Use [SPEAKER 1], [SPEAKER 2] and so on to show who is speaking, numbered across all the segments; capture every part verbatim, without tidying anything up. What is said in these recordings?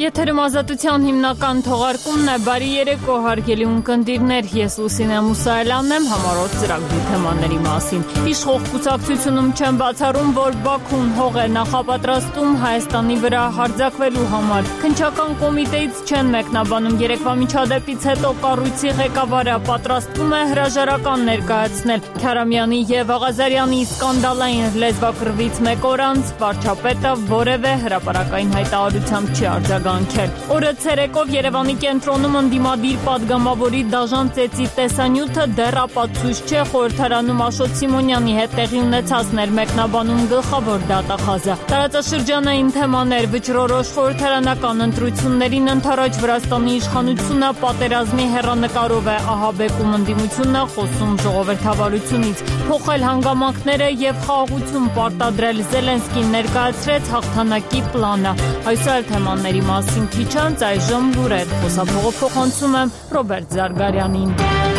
[SPEAKER 1] Եթերում ազատության հիմնական թողարկումն է, բարի երեկո հարգելի ունկնդիրներ, ես Լուսինե Մուսայելյանն եմ, համառոտ ծրագրի թեմաների մասին։ Իշխող կուսակցությունում չեն բացառում, որ Բաքուն հող է նախապատրաստում Հայաստանի վրա հարձակվելու համար։ Քննչական կոմիտեից չեն մեկնաբանում երեկվա միջադեպից հետո կառույցի ղեկավարը պատրաստվում է հրաժարական ներկայացնել Քարամյանի և Աղազարյանի սկանդալային լեզվակռվից մեկ օր անց վարչապետը որևէ հրապարակային հայտարարությամբ չի արձագանքել։ Օրը ցերեկով Երևանի կենտրոնում ընդդիմադիր պատգամավորի դաժան ծեծի տեսանյութը դեռ ապացույց չէ, խորհրդարանում Աշոտ Սիմոնյանի հետ տեղի ունեցածն էր մեկնաբանում գլխավոր դատախազը։ Տարածաշրջանային թեմաներ, վճռորոշ խորհրդարանական ընտրություններին ընդառաջ Վրաստանի իշխանությունը պատերազմի հեռանկարով է ահաբեկում ընդդիմությունը, խոսում ժողովրդավարությունից, փոխել հանգամանքները և խաղաղություն պարտադրել, Զելենսկին ներկայացրեց հաղթանակի պլանը։ Այսօր թեմաների մասին քիչ անց, այժմ լուրեր, խոսափողով փոխանցում եմ Ռոբերտ Զարգարյանին։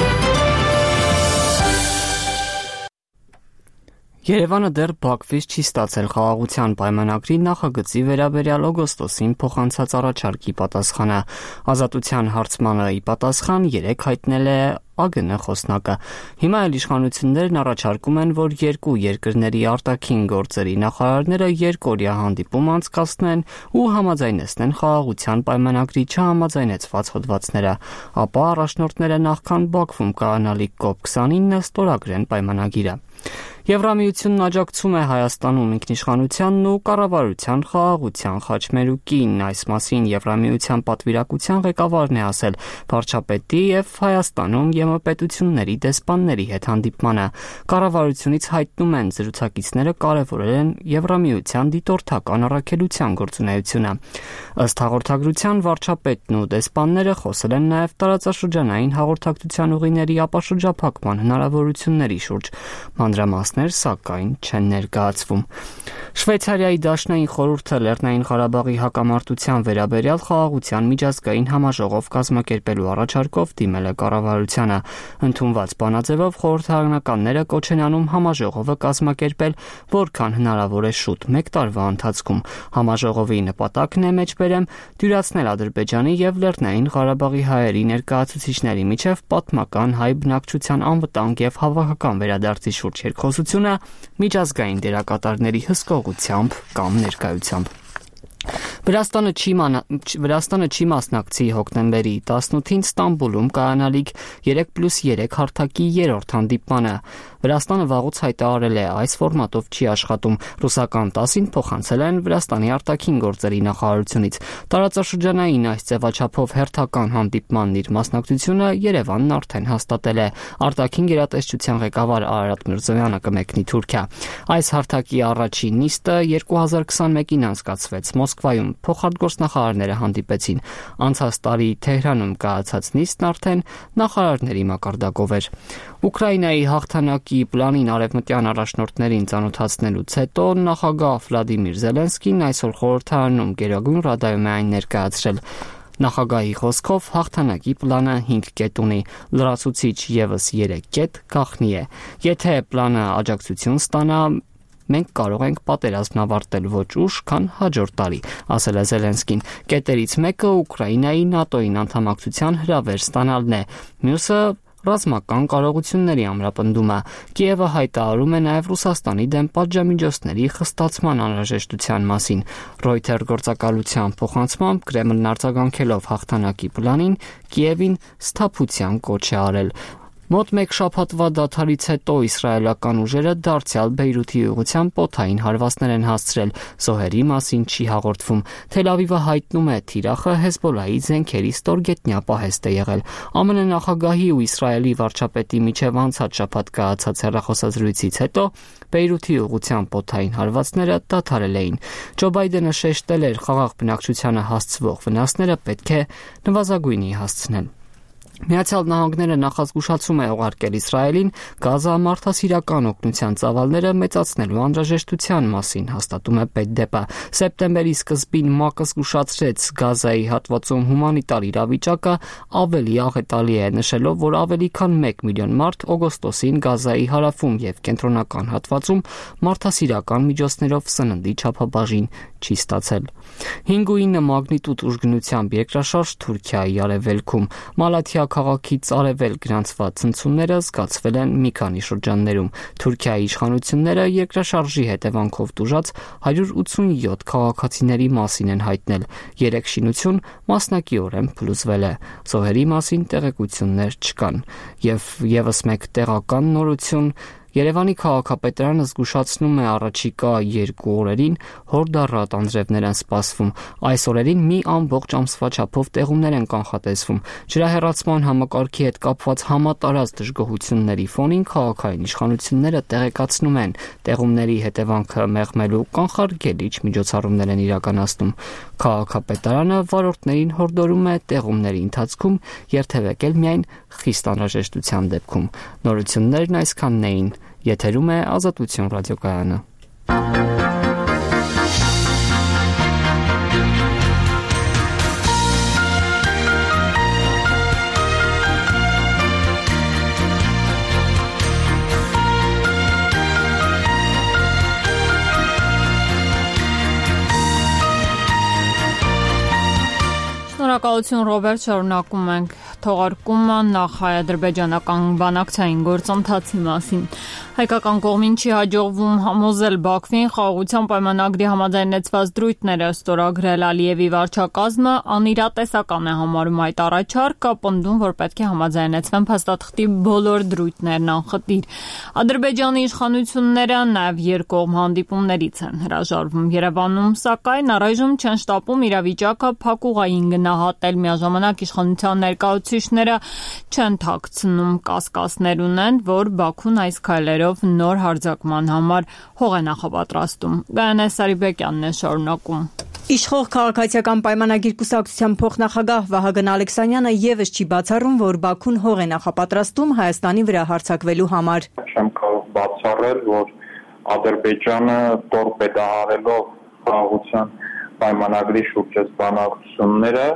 [SPEAKER 2] Երևանը դեռ Բաքվից չի ստացել խաղաղության պայմանագրի նախագծի վերաբերյալ օգոստոսին փոխանցած առաջարկի պատասխանը։ Ազատության հարցմանը ի պատասխան երեկ հայտնել է ԱԳՆ խոսնակը։ Հիմա էլ իշխանություններն առաջարկում են, որ երկու երկրների արտաքին գործերի նախարարները երկօրյա հանդիպում անցկացնեն ու համաձայնեցնեն խաղաղության պայմանագրի չհամաձայնեցված հոդվածները, ապա առաջնորդները նախքան Բաքվում կայանալիք կոպ քսանինը ստորագրեն պայմանագիրը։ Եվրամիությունն աջակցում է Հայաստանում ինքնիշխանությանն ու կառավարության խաղաղության խաչմերուկին։ Այս մասին Եվրամիության պատվիրակության ղեկավարն է ասել վարչապետի և Հայաստանում ԵՄ պետությունների դեսպանների հետ հանդիպմանը։ Կառավարությունից հայտնում են, զրուցակիցները կարևորել են Եվրամիության դիտորդական առաքելության գործունեությունը։ Ըստ հաղորդագրության վարչապետն ու դեսպանները խոսել են նաև տարածաշրջանային հաղորդակցության ուղիների ապաշրջափակման հնարավորությունների շուրջ։ Մանրամասներ սակայն չեն ներկայացվում։ Շվեյցարիայի դաշնային խորհուրդը Լեռնային Ղարաբաղի հակամարտության վերաբերյալ խաղաղության միջազգային համաժողով կազմակերպելու առաջարկով դիմել է կառավարությանը։ Ընդունված բանաձևով խորհրդարանականները կոչ են անում համաժողովը կազմակերպել որքան հնարավոր է շուտ, մեկ տարվա ընթացքում։ Համաժողովի նպատակն է, մեջբերեմ, դյուրացնել Ադրբեջանի և Լեռնային Ղարաբաղի հայերի ներկայացուցիչների միջև պատմական հայ բնակչության անվտանգ և հավաքական վերադարձի շուրջ երկխոսությունը միջազգային դերակատարների հսկողությամբ կամ ներկայությամբ։ Վրաստանը չի, ման... Վրաստանը չի մասնակցի հոկտեմբերի տասնութին Ստամբուլում կայանալիք երեք պլյուս երեք հարթակի երրորդ հանդիպմանը։ Վրաստանը վաղուց հայտարարել է այս ֆորմատով չի աշխատում։ Ռուսական տասին փոխանցել են Վրաստանի արտաքին գործերի նախարարությունից։ Տարածաշրջանային այս ձևաչափով հերթական հանդիպմանն իր մասնակցությունը Երևանն արդեն հաստատել է։ Արտաքին գերատեսչության ղեկավար Արարատ Միրզոյանը կմեկնի Թուրքիա։ Այս հարթակի առաջին նիստը երկու հազար քսանմեկին անցկացվեց Մոսկվայում։ Փոխարտգործնախարարները հանդիպեցին։ Անցած տարի Թեհրանում կայացած նիստն արդեն նախարարների մակարդակով էր։ Ուկրաինայի հաղթանակի պլանին արևմտյան առաջնորդներին ծանոթացնելուց հետո նախագահ Վլադիմիր Զելենսկին այսօր խորհրդարանում Գերագույն ռադայում է այն ներկայացրել։ Նախագահի խոսքով հաղթանակի պլանը հինգ կետ ունի, լրացուցիչ ևս երեք կետ գաղտնի է։ Եթե պլանը աջակցություն ստանա, մենք կարող ենք պատերազմն ավարտել ոչ ուշ, քան հաջորդ տարի, ասել է Զելենսկին։ Կետերից մեկը Ուկրաինայի ՆԱՏՕ-ին անդամակցության հրավեր ստանալն է, մյուսը ռազմական կարողությունների ամրապնդումը։ Կիևը հայտարարում է նաև Ռուսաստանի դեմ պատժամիջոցների խստացման անհրաժեշտության մասին։ Reuters գործակալության փոխանցմամբ Կրեմլն արձագանքելով հաղթանակի պլանին Կիևին սթափության կոչ է արել։ Մոտ մեկ շաբաթվա դադարից հետո իսրայելական ուժերը դարձյալ Բեյրութի ուղղությամբ օդային հարվածներ են հասցրել։ Զոհերի մասին չի հաղորդվում։ Թել Ավիվը հայտնում է, թիրախը Հեզբոլլահի զենքերի ստորգետնյա պահեստ է եղել։ ԱՄՆ նախագահի ու Իսրայելի վարչապետի միջև անցած շաբաթ կայացած հեռախոսազրույցից հետո Բեյրութի ուղղությամբ օդային հարվածները դադարել էին։ Ջո Բայդենը շեշտել էր, խաղաղ բնակչությանը հասցվող վնասները պետք է նվազագույնի հասցնել։ Միացյալ Նահանգները նախազգուշացում է ուղարկել Իսրայելին Գազա մարդասիրական օգնության ծավալները մեծացնելու անհրաժեշտության մասին, հաստատում է Պետդեպը։ Սեպտեմբերի սկզբին ՄԱԿ-ը զգուշացրեց Գազայի հատվածում հումանիտար իրավիճակը ավելի աղետալի է, նշելով, որ ավելի քան մեկ միլիոն մարդ օգոստոսին Գազայի հարավում և կենտրոնական հատվածում մարդասիրական միջոցներով սննդի չափաբաժին չի ստացել։ հինգ ու ինը մագնիտուդ ուժգնությամբ երկրաշարժ Թուրքիայի արևելքում Մալաթիա քաղաքից արևել գրանցված ցնցումները զգացվել են մի քանի շրջաններում։ Թուրքիայի իշխանությունները երկրաշարժի հետևանքով տուժած հարյուր ութսունյոթ քաղաքացիների մասին են հայտնել։ Երեք շինություն մասնակիորեն փլուզվել է։ Զոհերի մասին տեղեկություններ չկան։ Եվ եւս մեկ տեղական նորություն Երևանի քաղաքապետարանը զգուշացնում է առաջիկա երկու օրերին հորդառատ անձրևներ են սպասվում։ Այս օրերին մի ամբողջ ամսվա չափով տեղումներ են կանխատեսվում։ Ջրահեռացման համակարգի հետ կապված համատարած դժգոհությունների ֆոնին քաղաքային իշխանությունները տեղեկացնում են, տեղումների հետևանքը մեղմելու կանխարգելիչ միջոցառումներ են իրականացնում։ Քաղաքապետարանը վարորդներին հորդորում է տեղումների ընթացքում երթևեկել միայն խիստ անհրաժեշտության դեպքում։ Նորություններն այսքանն էին։ Եթերում է Ազատություն ռադիոկայանը։
[SPEAKER 1] Շնորհակալություն Ռոբերտ, շարունակում ենք թողարկումը նախ հայ-ադրբեջանական բանակցային գործընթացի մասին։ Հայկական կողմին չի հաջողվում համոզել Բաքվին խաղաղության պայմանագրի համաձայնեցված դրույթները ստորագրել։ Ալիևի վարչակազմը անիրատեսական է համարում այդ առաջարկը, պնդում, որ պետք է համաձայնեցվեն փաստաթղթի բոլոր դրույթներն անխտիր։ Ադրբեջանի իշխանությունները նաև երկկողմ հանդիպումներից են հրաժարվում։ Երևանում, սակայն, առայժմ չեն շտապում իրավիճակը փակուղային գնահատել։ Միաժամանակ իշխանության ներկայացուցիչները չեն թաքցնում կասկածներ ունեն, որ Բաքուն այս քայլերով նոր հարձակման համար հող է նախապատրաստում։ Գայանե Սարիբեկյանն է շարունակում։
[SPEAKER 3] Իշխող քաղաքացիական պայմանագիր կուսակցության փոխնախագահ Վահագն Ալեքսանյանը եւս չի բացառում, որ Բաքուն հող է նախապատրաստում Հայաստանի վրա հարձակվելու համար։
[SPEAKER 4] Չեմ կարող բացառել, որ Ադրբեջանը տորպեդահարելով խաղաղության պայմանագրի շուրջ բանակցությունները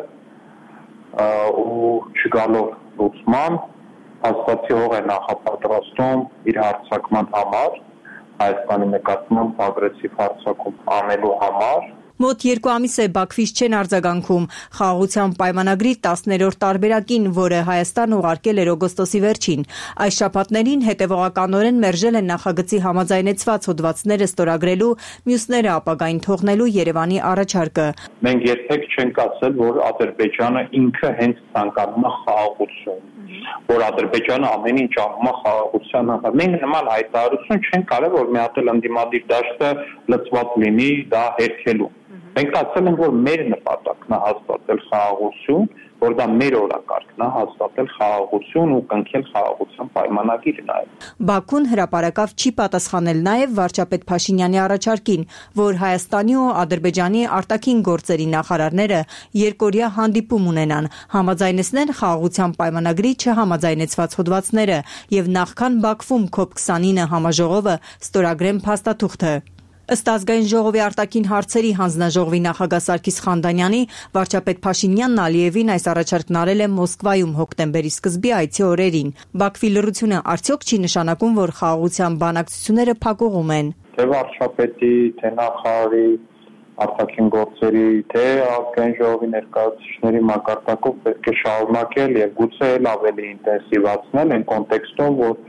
[SPEAKER 4] ու չգալով լուծման հաստատի հող է նախապատրաստում իր հարձակման համար, Հայաստանի նկատմամբ ագրեսիվ հարձակում անելու համար։
[SPEAKER 3] Մոտ երկու ամիս է Բաքվից չեն արձագանքում խաղաղության պայմանագրի տասներորդ տարբերակին, որը Հայաստան ուղարկել էր օգոստոսի վերջին։ Այս շաբաթներին հետևողականորեն մերժել են նախագծի համաձայնեցված հոդվածները ստորագրելու, մյուսները ապագային թողնելու Երևանի առաջարկը։
[SPEAKER 4] Մենք երբեք չենք ասել, որ Ադրբեջանը ինքը հենց ցանկանում է խաղաղություն, որ Ադրբեջանը ամեն ինչ անում է խաղաղության համար։ Մենք նման հայտարարություն չենք արել, որ մի հատ էլ ընդդիմադիր դաշտը լծված լինի դա հերքելու։ Մենք ասել ենք, որ մեր նպատակն է հաստատել խաղաղություն, որ դա մեր օրակարգն է հաստատել խաղաղություն ու կնքել խաղաղության պայմանագիրը նաև։
[SPEAKER 3] Բաքուն հրապարակավ չի պատասխանել նաև վարչապետ Փաշինյանի առաջարկին, որ Հայաստանի ու Ադրբեջանի արտաքին գործերի նախարարները երկօրյա հանդիպում ունենան, համաձայնեցնեն խաղաղության պայմանագրի չհամաձայնեցված հոդվածները եւ նախքան Բաքվում քոփ քսանինը համաժողովը ստորագրեն փաստաթուղթը։ Ըստ ազգային ժողովի արտաքին հարցերի հանձնաժողովի նախագահ Սարգիս Խանդանյանի, վարչապետ Փաշինյանն Ալիևին այս առաջարկն արել է Մոսկվայում հոկտեմբերի սկզբի այցի օրերին։ Բաքվի լռությունը արդյոք չի նշանակում, որ խաղաղության բանակցությունները փակուղում են։
[SPEAKER 4] Թե վարչապետի, թե նախարարի, արտաքին գործերի, թե ազգային ժողովի ներկայացուցիչների մակարդակով պետք է շարունակել եւ գուցե էլ ավելի ինտենսիվացնել այն կոնտեքստում, որ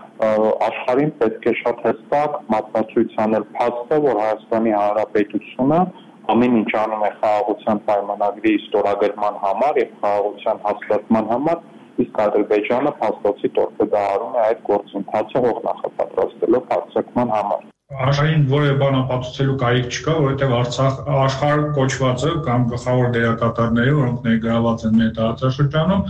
[SPEAKER 4] աշխարհին պետք է շատ հստակ մատնացույց անել փաստը, որ Հայաստանի Հանրապետությունը ամեն ինչ անում է խաղաղության պայմանագրի ստորագրման համար եւ խաղաղության հաստատման համար, իսկ Ադրբեջանը փաստացի տորպեդահարում է այդ գործընթացը հող նախապատրաստելով հարձակման համար։
[SPEAKER 5] Աշխարհին որևէ բան ապացուցելու կարիք չկա, որովհետեւ Արցախ աշխարհ կոչվածը կամ գլխավոր դերակատարները, որոնք ներգրաված են մեր տարածաշրջանում,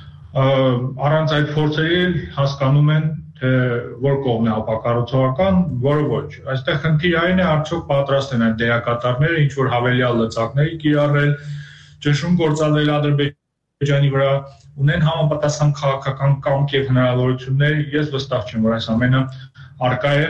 [SPEAKER 5] առանց այդ փորձերի հասկանում են թե որ կողմն է ապակառուցողական, որը ոչ։ Այստեղ խնդիրը այն է, արդյոք պատրաստ են այդ դերակատարները ինչ որ հավելյալ լծակների կիրառել, ճնշում գործադրել Ադրբեջանի վրա, ունեն համապատասխան քաղաքական կամք եւ հնարավորություններ։ Ես վստահ չեմ, որ այս ամենը արկա է։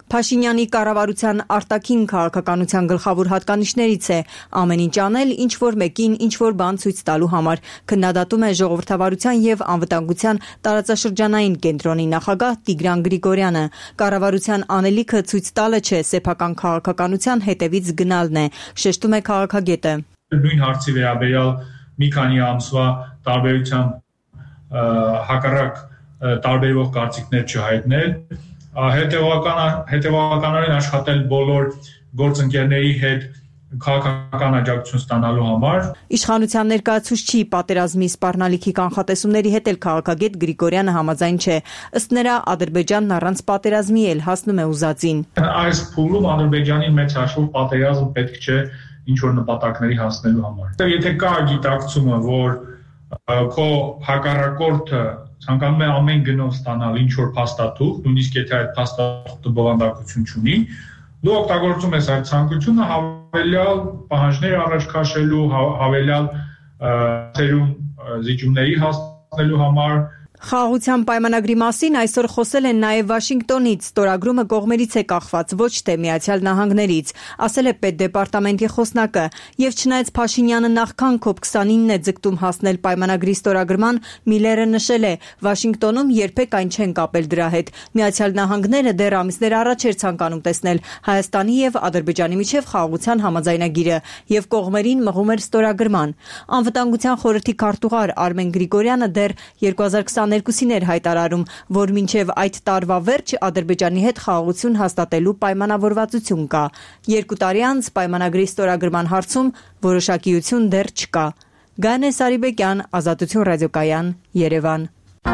[SPEAKER 3] Փաշինյանի կառավարության արտաքին քաղաքականության գլխավոր հատկանիշներից է ամեն ինչ անել, ինչ որ մեկին ինչ որ բան ցույց տալու համար, քննադատում է ժողովրդավարության եւ անվտանգության տարածաշրջանային կենտրոնի նախագահ Տիգրան Գրիգորյանը։ Կառավարության անելիքը ցույց տալը չէ, սեփական քաղաքականության հետևից գնալն է, շեշտում է քաղաքագետը։
[SPEAKER 5] Նույն հարցի վերաբերյալ մի քանի ամսվա տարբերությամբ հակառակ տարբերվող կարծիքներ չհայտնել, հետևականորեն աշխատել բոլոր գործընկերների հետ քաղաքական աջակցություն ստանալու համար։
[SPEAKER 3] Իշխանության ներկայացուցչի պատերազմի սպառնալիքի կանխատեսումների հետ էլ քաղաքագետ Գրիգորյանը համաձայն չէ։ Ըստ նրա, Ադրբեջանն առանց պատերազմի էլ հասնում է ուզածին։
[SPEAKER 5] Այս փուլում Ադրբեջանի մեծ հաշվով պատերազմ պետք չէ ինչ որ նպատակների հասնելու համար։ Եթե կա գիտակցումը, որ քո հակառակորդը ցանկանում է ամեն գնով ստանալ ինչ որ փաստաթուղթ, նույնիսկ եթե այդ փաստաթուղթը բովանդակություն չունի, դու օգտագործում ես այդ ցանկությունը հավելյալ պահանջներ առաջ քաշելու, հավելյալ ծերում զիջումների հասնելու համար։
[SPEAKER 3] Խաղաղության պայմանագրի մասին այսօր խոսել են նաև Վաշինգտոնից, ստորագրումը կողմերից է կախված, ոչ թե Միացյալ Նահանգներից, ասել է պետդեպարտամենտի խոսնակը, եւ չնայած Փաշինյանը նախքան կոպ քսանինն է ձգտում հասնել պայմանագրի ստորագրման, Միլերը նշել է, Վաշինգտոնում երբեք այն չեն կապել դրա հետ։ Միացյալ Նահանգները դեռ ամիսներ առաջ էր ցանկանում տեսնել Հայաստանի եւ Ադրբեջանի միջև խաղաղության համաձայնագիրը եւ կողմերին մղում էր ստորագրման։ Անվտանգության խորհրդի քարտուղար Արմեն Գրիգորյանը դեռ երկու հազար քսաներկուսին էր հայտարարում, որ մինչև այդ տարվա վերջ Ադրբեջանի հետ խաղաղություն հաստատելու պայմանավորվածություն կա։ Երկու տարի անց պայմանագրի ստորագրման հարցում որոշակիություն դեռ չկա։ Գանե Սարիբեկյան, Ազատություն ռադիոկայան, Երևան։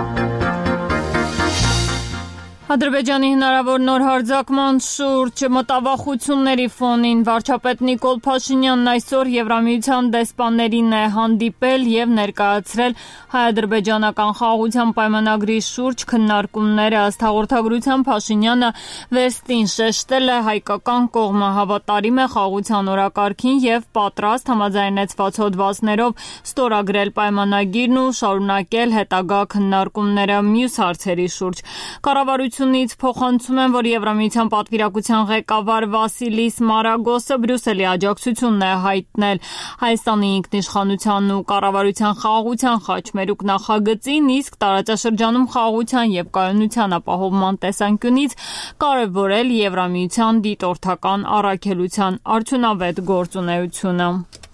[SPEAKER 1] Ադրբեջանի հնարավոր նոր հարձակման շուրջ մտավախությունների ֆոնին վարչապետ Նիկոլ Փաշինյանն այսօր Եվրամիության դեսպաններին է հանդիպել եւ ներկայացրել հայ-ադրբեջանական խաղաղության պայմանագրի շուրջ քննարկումները։ Ըստ հաղորդագրության Փաշինյանը վերստին շեշտել է հայկական կողմը հավատարիմ է խաղաղության օրակարգին եւ պատրաստ համաձայնեցված հոդվածներով ստորագրել պայմանագիրն ու շարունակել հետագա քննարկումները մյուս հարցերի շուրջ։ Կառավարությունից փոխանցում են, որ Եվրամիության պատվիրակության ղեկավար Վասիլիս Մարագոսը Բրյուսելի աջակցությունն է հայտնել Հայաստանի ինքնիշխանության ու կառավարության խաղաղության խաչմերուկ նախագծին, իսկ տարածաշրջանում խաղաղության եւ կայունության ապահովման տեսանկյունից կարևորել Եվրամիության դիտորդական առաքելության արդյունավետ գործունեությունը։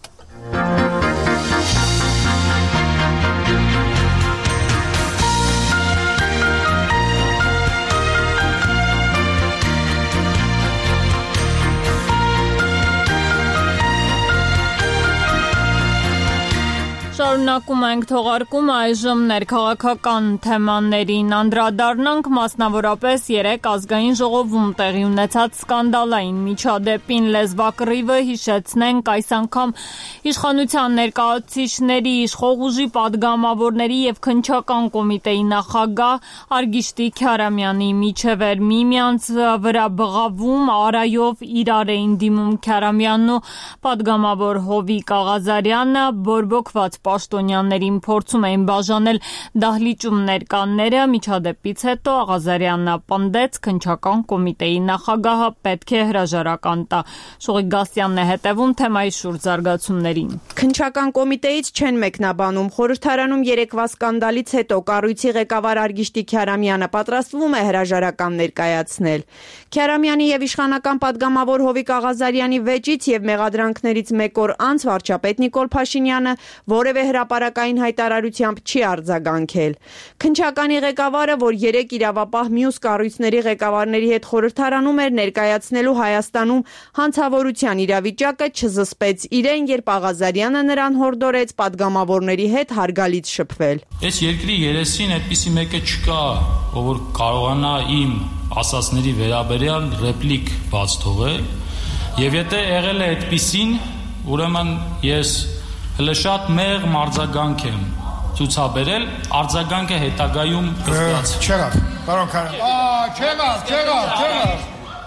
[SPEAKER 1] Շարունակում ենք թողարկումը այժմ ներքաղաքական թեմաներին անդրադառնանք, մասնավորապես երեկ ազգային ժողովում տեղի ունեցած սկանդալային միջադեպին լեզվակռիվը հիշեցնենք այս անգամ իշխանության ներկայացուցիչների, իշխող ուժի падգամավորների եւ քննչական կոմիտեի նախագահ Արգիշտի Քյարամյանի միջև էր միմյանց վրա բղավում, արայով իրար էին դիմում Քյարամյանն ու падգամավոր Հովիկ Աղազարյանը, բորբոքված պաշտոնյաներին փորձում էին բաժանել դահլիճում ներկաները։ Միջադեպից հետո Աղազարյանն պնդեց քննչական կոմիտեի նախագահը պետք է հրաժարական տա։ Շուղիկ Գասյանն է հետևում թեմայի շուրջ զարգացումներին։
[SPEAKER 6] Քննչական կոմիտեից չեն մեկնաբանում։ Խորհրդարանում երեկվա սկանդալից հետո կառույցի ղեկավար Արգիշտի Քյարամյանը պատրաստվում է հրաժարական ներկայացնել։ Քյարամյանի եւ իշխանական падգամավոր Հովիկ Աղազարյանի վեճից եւ մեղադրանքներից մեկ օր անց վարչապետ Նիկոլ Փաշինյանը որևէ հրապարակային հայտարարությամբ չի արձագանքել։ Քննչականի ղեկավարը, որ երեք իրավապահ մյուս կառույցների ղեկավարների հետ խորհրդարանում էր ներկայացնելու Հայաստանում հանցավորության իրավիճակը, չզսպեց իրեն, երբ Աղազարյանը նրան հորդորեց падգամավորների հետ հարգալից շփվել։
[SPEAKER 7] Այս երկրի երեսին այդպիսի մեկը չկա, ով որ կարողանա իմ ասածների վերաբերյալ ռեպլիկ բաց թողել, եւ եթե եղել է այդպիսին, ուրեմն ես հələ շատ մեղմ արձագանք եմ ցուցաբերել, արձագանքը հետագայում կստացվի։
[SPEAKER 8] Չեղավ, պարոն Քարամյան։ Չեղավ, չեղավ, չեղավ։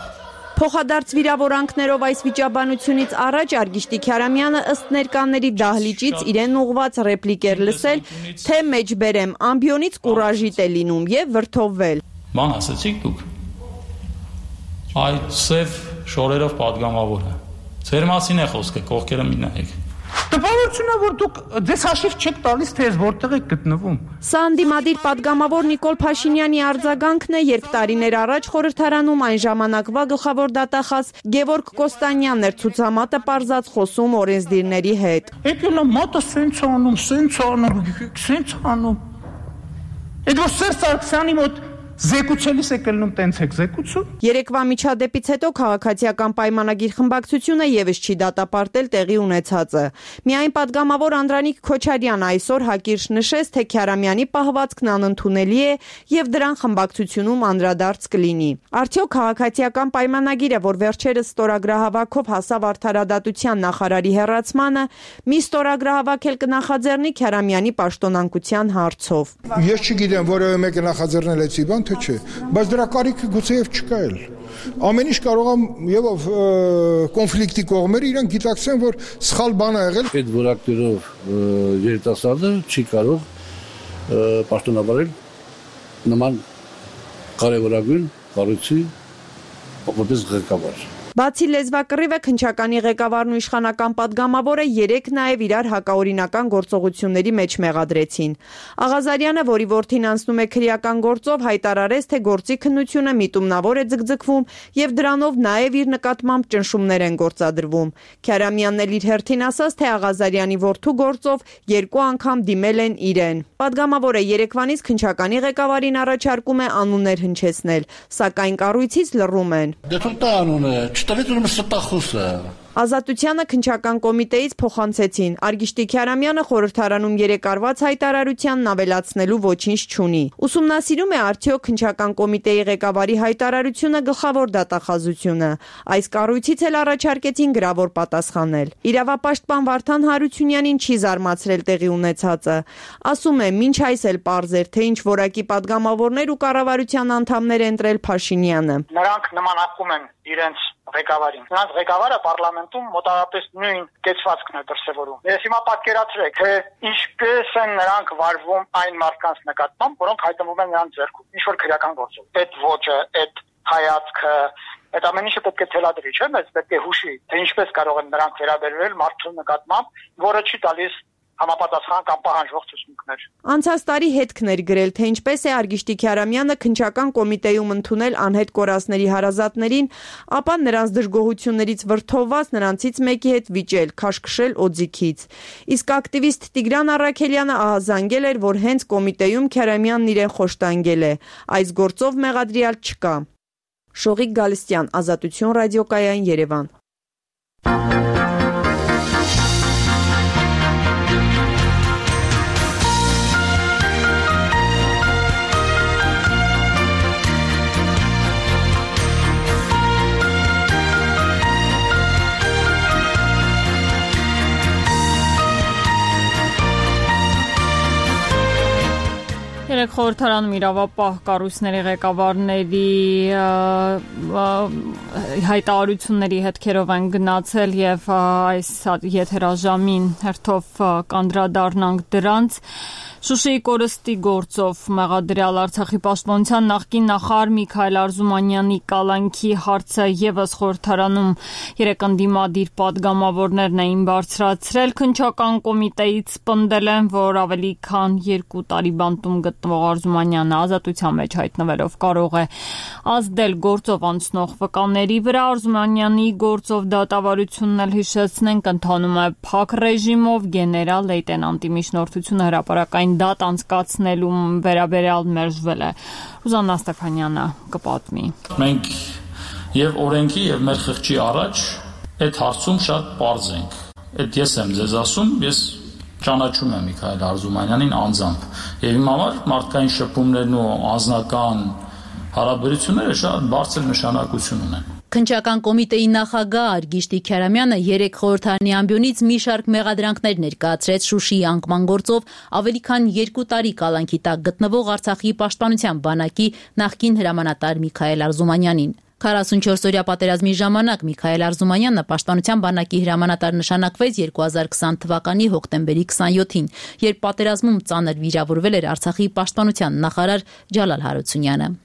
[SPEAKER 6] Փոխադարձ վիրավորանքներով այս վիճաբանությունից առաջ Արգիշտի Քյարամյանը ըստ ներկաների դահլիճից իրեն ուղված ռեպլիկ էր լսել, թե մեջբերեմ ամբիոնից կուրաժիտ է լինում եւ վրդովվել։
[SPEAKER 7] Ման ասացիք դուք։ այդ սև շորերով падգամավորը։ Ձեր մասին է խոսքը, կողքերը մի նայեք։
[SPEAKER 9] Տպավորությունն է, որ դուք ձեզ հաշիվ չեք տալիս, թե ես որտեղ եք գտնվում։
[SPEAKER 6] Սա անդիմադիր падգամավոր Նիկոլ Փաշինյանի արձագանքն է, երբ տարիներ առաջ խորհրդարանում այն ժամանակվա գլխավոր դատախազ Գևորգ Կոստանյանն էր ցուցամատը պարզած խոսում օրենսդիրների հետ։
[SPEAKER 9] Եկել եմ մատը սենց անում, սենց անում, սենց անում։ Այդ որ Սերժ Սարգսյանի մոտ զեկուցելիս եք ելնում տենց եք զեկուցում։
[SPEAKER 6] Երեկվա միջադեպից հետո քաղաքացիական պայմանագիր խմբակցությունը եւս չի դատապարտել տեղի ունեցածը։ Միայն падգամավոր Անդրանիկ Քոչարյանը այսօր հակիրճ նշեց, թե Քյարամյանի պահվածքն անընդունելի է եւ դրան խմբակցությունում անդրադարձ կլինի։ Արդյոք քաղաքացիական պայմանագիրը, որ վերջերս ստորագրահավաքով հասավ արդարադատության նախարարի հեռացմանը, մի ստորագրահավաք էլ կնախաձեռնի Քյարամյանի պաշտոնանկության հարցով։
[SPEAKER 8] Ես չգիտեմ, որևէ մեկը նախաձեռնել էցի բան թե չէ, բայց դրա կարիքը գուցեև չկա էլ։ Ամեն ինչ կարող է եւ կոնֆլիկտի կողմերը իրենք գիտակցեն, որ սխալ բան ա եղել։
[SPEAKER 10] Այդ որակներով երիտասարդը չի կարող պաշտոնավարել նման կարևորագույն կառույցի որպես ղեկավար։
[SPEAKER 6] Բացի լեզվակռիվը, քննչականի ղեկավարն ու իշխանական падգամավորը երեք նաև իրար հակաօրինական գործողությունների մեջ մեղադրեցին։ Աղազարյանը, որի որդին անցնում է քրեական գործով, հայտարարեց, թե գործի քննությունը միտումնավոր է ձգձգվում եւ դրանով նաև իր նկատմամբ ճնշումներ են գործադրվում։ Քյարամյանն էլ իր հերթին ասաց, թե Աղազարյանի որդու գործով երկու անգամ դիմել են իրեն։ Падգամավորը երեկվանից քննչականի ղեկավարին առաջարկում է անուններ հնչեցնել, սակայն կառույցից լռում են։
[SPEAKER 10] Դե թող անունը չտվեց ուրեմն ստախոսը։
[SPEAKER 6] Ազատությանը քննչական կոմիտեից փոխանցեցին։ Արգիշտի Քյարամյանը խորհրդարանում երեկ արված հայտարարությանն ավելացնելու ոչինչ չունի։ Ուսումնասիրում է արդյոք քննչական կոմիտեի ղեկավարի հայտարարությունը գլխավոր դատախազությունը։ Այս կառույցից էլ առաջարկեցին գրավոր պատասխանել։ Իրավապաշտպան Վարդան Հարությունյանին չի զարմացրել տեղի ունեցածը։ Ասում է, մինչ այս էլ պարզ էր, թե ինչ որակի падգամավորներ ու կառավարության անդամներ են ընտրել Փաշինյանը։
[SPEAKER 11] Նրանք նմանակում են իրենց ղեկավարին։ Նրանց ղեկավարը պարլամենտում մոտավորապես նույն կեցվածքն է դրսևորում։ Ես հիմա պատկերացրեք, թե ինչպես են նրանք վարվում այն մարդկանց նկատմամբ, որոնք հայտնվում են նրանց ձեռքում, ինչ որ քրեական գործով։ Այդ ոճը, այդ հայացքը, այդ ամեն ինչը պետք է թելադրի, չէ՞, մեզ պետք է հուշի, թե ինչպես կարող են նրանք վերաբերվել մարդու նկատմամբ, որը չի տալիս համապատասխան կամ պահանջող ցուցմունքներ։
[SPEAKER 6] Անցած տարի հետքն էր գրել, թե ինչպես է Արգիշտի Քյարամյանը քննչական կոմիտեում ընդունել անհետ կորածների հարազատներին, ապա նրանց դժգոհություններից վրդովված նրանցից մեկի հետ վիճել, քաշքշել օձիքից։ Իսկ ակտիվիստ Տիգրան Առաքելյանը ահազանգել էր, որ հենց կոմիտեում Քյարամյանն իրեն խոշտանգել է։ Այս գործով մեղադրյալ չկա։ Շողիկ Գալստյան, Ազատություն ռադիոկայան, Երևան։
[SPEAKER 1] Երեք խորհրդարանում իրավապահ կառույցների ղեկավարների հայտարարությունների հետքերով են գնացել եւ այս եթերաժամին հերթով կանդրադառնանք դրանց։ Շուշիի կորստի գործով մեղադրյալ Արցախի պաշտպանության նախկին նախարար Միքայել Արզումանյանի կալանքի հարցը եւս խորհրդարանում երեք ընդդիմադիր падգամավորներն էին բարձրացրել։ Քննչական կոմիտեից պնդել են, որ ավելի քան երկու տարի բանտում գտնվող Արզումանյանը ազատության մեջ հայտնվելով կարող է ազդել գործով անցնող վկաների վրա։ Արզումանյանի գործով դատավարությունն էլ հիշեցնենք ընթանում է փակ ռեժիմով, գեներալ լեյտենանտի միջնորդությունը հրապարակային դատ անցկացնելու վերաբերյալ մերժվել է։ Ռուզաննա Ստեփանյանը կպատմի։
[SPEAKER 7] Մենք եւ օրենքի եւ մեր խղճի առաջ այդ հարցում շատ պարզ ենք։ Այդ ես եմ ձեզ ասում, ես ճանաչում եմ Միքայել Արզումանյանին անձամբ եւ իմ համար մարդկային շփումներն ու անձնական հարաբերությունները շատ բարձր նշանակություն ունեն։
[SPEAKER 12] Քննչական կոմիտեի նախագահ Արգիշտի Քյարամյանը երեք խորհրդարանի ամբիոնից մի շարք մեղադրանքներ ներկայացրեց Շուշիի անկման գործով ավելի քան երկու տարի կալանքի տակ գտնվող Արցախի պաշտպանության բանակի նախկին հրամանատար Միքայել Արզումանյանին։ քառասունչորս օրյա պատերազմի ժամանակ Միքայել Արզումանյանը պաշտպանության բանակի հրամանատար նշանակվեց երկու հազար քսան թվականի հոկտեմբերի քսանյոթին, երբ պատերազմում ծանր վիրավորվել էր Արցախի պաշտպանության նախարար Ջալալ Հարությունյանը։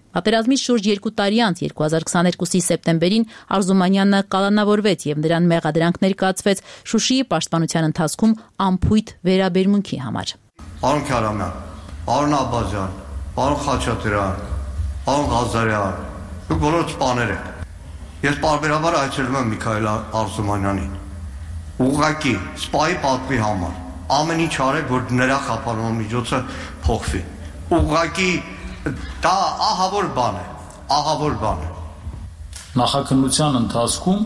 [SPEAKER 12] Պատերազմից շուրջ երկու տարի անց երկու հազար քսաներկուսի սեպտեմբերին Արզումանյանը կալանավորվեց եւ նրան մեղադրանք ներկայացվեց Շուշիի պաշտպանության ընթացքում անփույթ վերաբերմունքի համար։
[SPEAKER 13] Պարոն Քարամյան, պարոն Աբազյան, պարոն Խաչատրյան, պարոն Ղազարյան, դուք բոլորը սպաներ եք։ Ես պարբերաբար այցելում եմ Միքայել Արզումանյանին։ Ուղղակի սպայի պատվի համար ամեն ինչ արեք, որ նրա խափանման միջոցը փոխվի։ Ուղղակի դա ահավոր բան է, ահավոր բան է։
[SPEAKER 7] Նախաքննության ընթացքում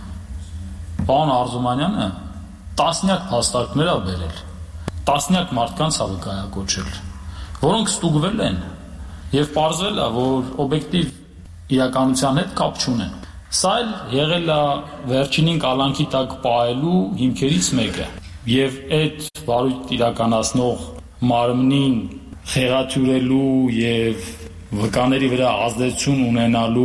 [SPEAKER 7] պարոն Արզումանյանը տասնյակ փաստարկներ ա բերել, տասնյակ մարդկանց ա վկայակոչել, որոնք ստուգվել են եւ պարզվել ա, որ օբյեկտիվ իրականության հետ կապ չունեն։ Սա էլ եղել ա վերջինին կալանքի տակ պահելու հիմքերից մեկը եւ այդ վարույթ իրականացնող մարմնին խեղաթյուրելու եւ վկաների վրա ազդեցություն ունենալու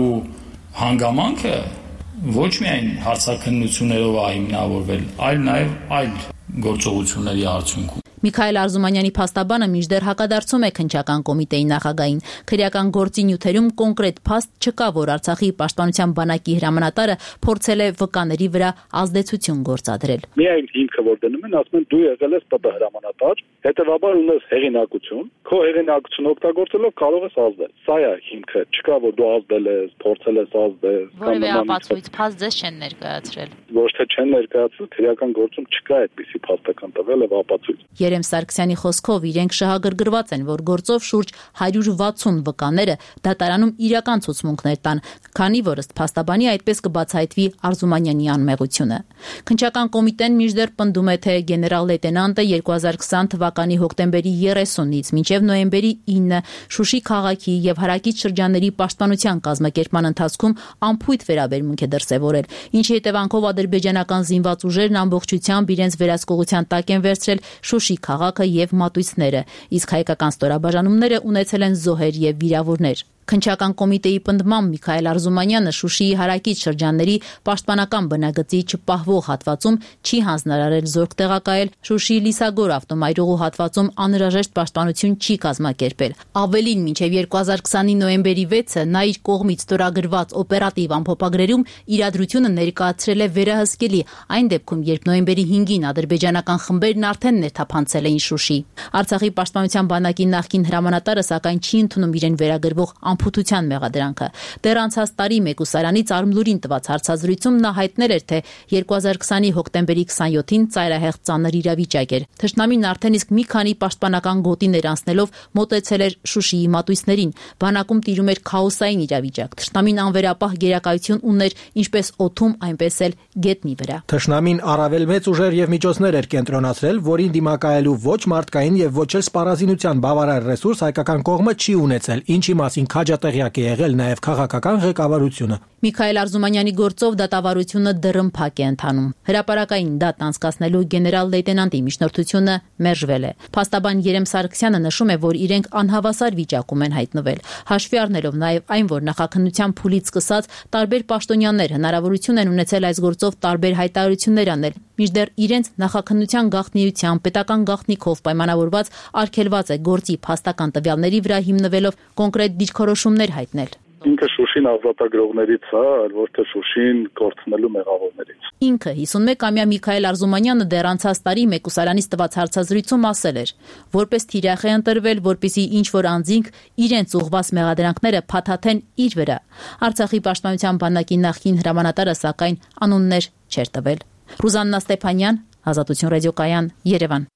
[SPEAKER 7] հանգամանքը ոչ միայն հարցաքննություններով է հիմնավորվել, այլ նաեւ այլ գործողությունների արդյունքում։
[SPEAKER 12] Միքայել Արզումանյանի փաստաբանը մինչդեռ հակադարձում է քննչական կոմիտեի նախագահին։ Քրեական գործի նյութերում կոնկրետ փաստ չկա, որ Արցախի պաշտպանության բանակի հրամանատարը փորձել է վկաների վրա ազդեցություն գործադրել։
[SPEAKER 14] Միայն հիմքը որ դնում են, ասում են դու եղել ես ՊՊ հրամանատար, հետևաբար ունես հեղինակություն, քո հեղինակությունը օգտագործելով կարող ես ազդել։ Սա է հիմքը, չկա որ դու ազդել ես, փորձել ես ազդել։
[SPEAKER 12] Որևէ ապացույց փաստ ձեզ չեն ներկայացրել։
[SPEAKER 14] Ոչ թե չեն ներկայացրել, քրեական գործում չկա այդպիսի փաստական տվյալ եւ ապացույց։
[SPEAKER 12] Երեմ Սարգսյանի խոսքով իրենք շահագրգռված են, որ գործով շուրջ հարյուր վաթսուն վկաները դատարանում իրական ցուցմունքներ տան, քանի որ ըստ փաստաբանի այդպես կբացահայտվի Արզումանյանի անմեղությունը։ Քննչական կոմիտեն մինչդեռ պնդում է, թե գեներալ լեյտենանտը երկու հազար քսան թվականի հոկտեմբերի երեսունից մինչև նոյեմբերի ինը Շուշի քաղաքի եւ հարակից շրջանների պաշտպանության կազմակերպման ընթացքում անփույթ վերաբերմունք է դրսեւորել, ինչի հետևանքով ադրբեջանական զինված ուժերն ամբողջությամբ իրենց վերահսկողության տակ են վերցրել Շուշի քաղաքը եւ մատույցները, իսկ հայկական ստորաբաժանումները ունեցել են զոհեր եւ վիրավորներ։ Քննչական կոմիտեի պնդմամբ Միքայել Արզումանյանը Շուշիի հարակից շրջանների պաշտպանական բնագծի չպահվող հատվածում չի հանձնարարել զորք տեղակայել, Շուշիի Լիսագոր ավտոմայրուղու հատվածում անհրաժեշտ պաշտպանություն չի կազմակերպել։ Ավելին, մինչև երկու հազար քսանի նոյեմբերի վեցը նա իր կողմից ստորագրված օպերատիվ ամփոփագրերում իրադրությունը ներկայացրել է վերահսկելի, այն դեպքում, երբ նոյեմբերի հինգին ադրբեջանական խմբերն արդեն ներթափանցել էին Շուշի։ Արցախի պաշտպանության բանակի նախկին հրամանատարը սակայն չի ընդունում իրեն վերագրվող անփութության մեղադրանքը։ Դեռ անցած տարի Մեկուսարանից Արմլուրին տված հարցազրույցում նա հայտնել էր, թե երկու հազար քսանի հոկտեմբերի քսանյոթին ծայրահեղ ծանր իրավիճակ էր։ Թշնամին արդեն իսկ մի քանի պաշտպանական գոտիներ անցնելով մոտեցել էր Շուշիի մատույցներին։ Բանակում տիրում էր քաոսային իրավիճակ։ Թշնամին անվերապահ գերակայություն ուներ ինչպես օդում, այնպես էլ գետնի վրա։
[SPEAKER 15] Թշնամին առավել մեծ ուժեր եւ միջոցներ էր կենտրոնացրել, որին դիմակայելու ոչ մարդկային եւ ոչ էլ սպառազինության բավարար ռեսուրս հայկական կողմը չի ունեցել, ինչի մասին քաջատեղյակ է եղել նաև քաղաքական ղեկավարությունը։
[SPEAKER 12] Միքայել Արզումանյանի գործով դատավարությունը դռնփակ է ընթանում։ Հրապարակային դատ անցկացնելու գեներալ լեյտենանտի միջնորդությունը մերժվել է։ Փաստաբան Երեմ Սարգսյանը նշում է, որ իրենք անհավասար վիճակում են հայտնվել, հաշվի առնելով նաև այն, որ նախաքննության փուլից սկսած տարբեր պաշտոնյաներ հնարավորություն են ունեցել այս գործով տարբեր հայտարարություններ անել, մինչդեռ իրենց նախաքննության գաղտնիության պետական գաղտնիքով պայմանավորված արգելված է գործի փաստական տվյալների վրա հիմնվելով կոնկրետ դիրքորոշումներ հայտնել։
[SPEAKER 14] Ինքը Շուշին ազատագրողներից է, այլ ոչ թե Շուշին կորցնելու մեղավորներից։
[SPEAKER 12] Ինքը հիսունմեկամյա Միքայել Արզումանյանը դեռ անցած տարի Մեկուսարանից տված հարցազրույցում ասել էր, որպես թիրախ է ընտրվել, որպեսզի ինչ որ անձինք իրենց ուղղված մեղադրանքները փաթաթեն իր վրա։ Արցախի պաշտպանության բանակի նախկին հրամանատարը սակայն անուններ չէր տվել։ Ռուզաննա Ստեփանյան, Ազատություն ռադիոկայան, Երևան։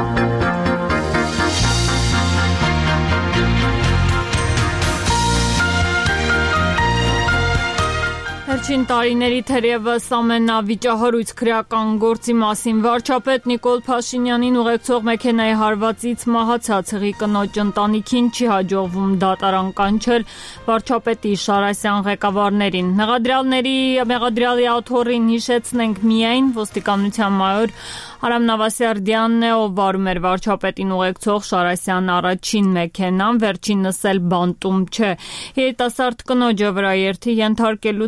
[SPEAKER 1] Վերջին տարիների թերևս ամենավիճահարույց քրեական գործի մասին վարչապետ Նիկոլ Փաշինյանին ուղեկցող մեքենայի հարվածից մահացած հղի կնոջ ընտանիքին չի հաջողվում դատարան կանչել վարչապետի Շարասյան ղեկավարներին։ Մեղադրյալների մեղադրյալի աթոռին հիշեցնենք միայն ոստիկանության մայոր Արամ Նավասարդյանն է, ով վարում էր վարչապետին ուղեկցող Շարասյան առաջին մեքենան, վերջինս էլ բանտում չէ։ Երիտասարդ կնոջը վրաերթի ենթարկելուց հետո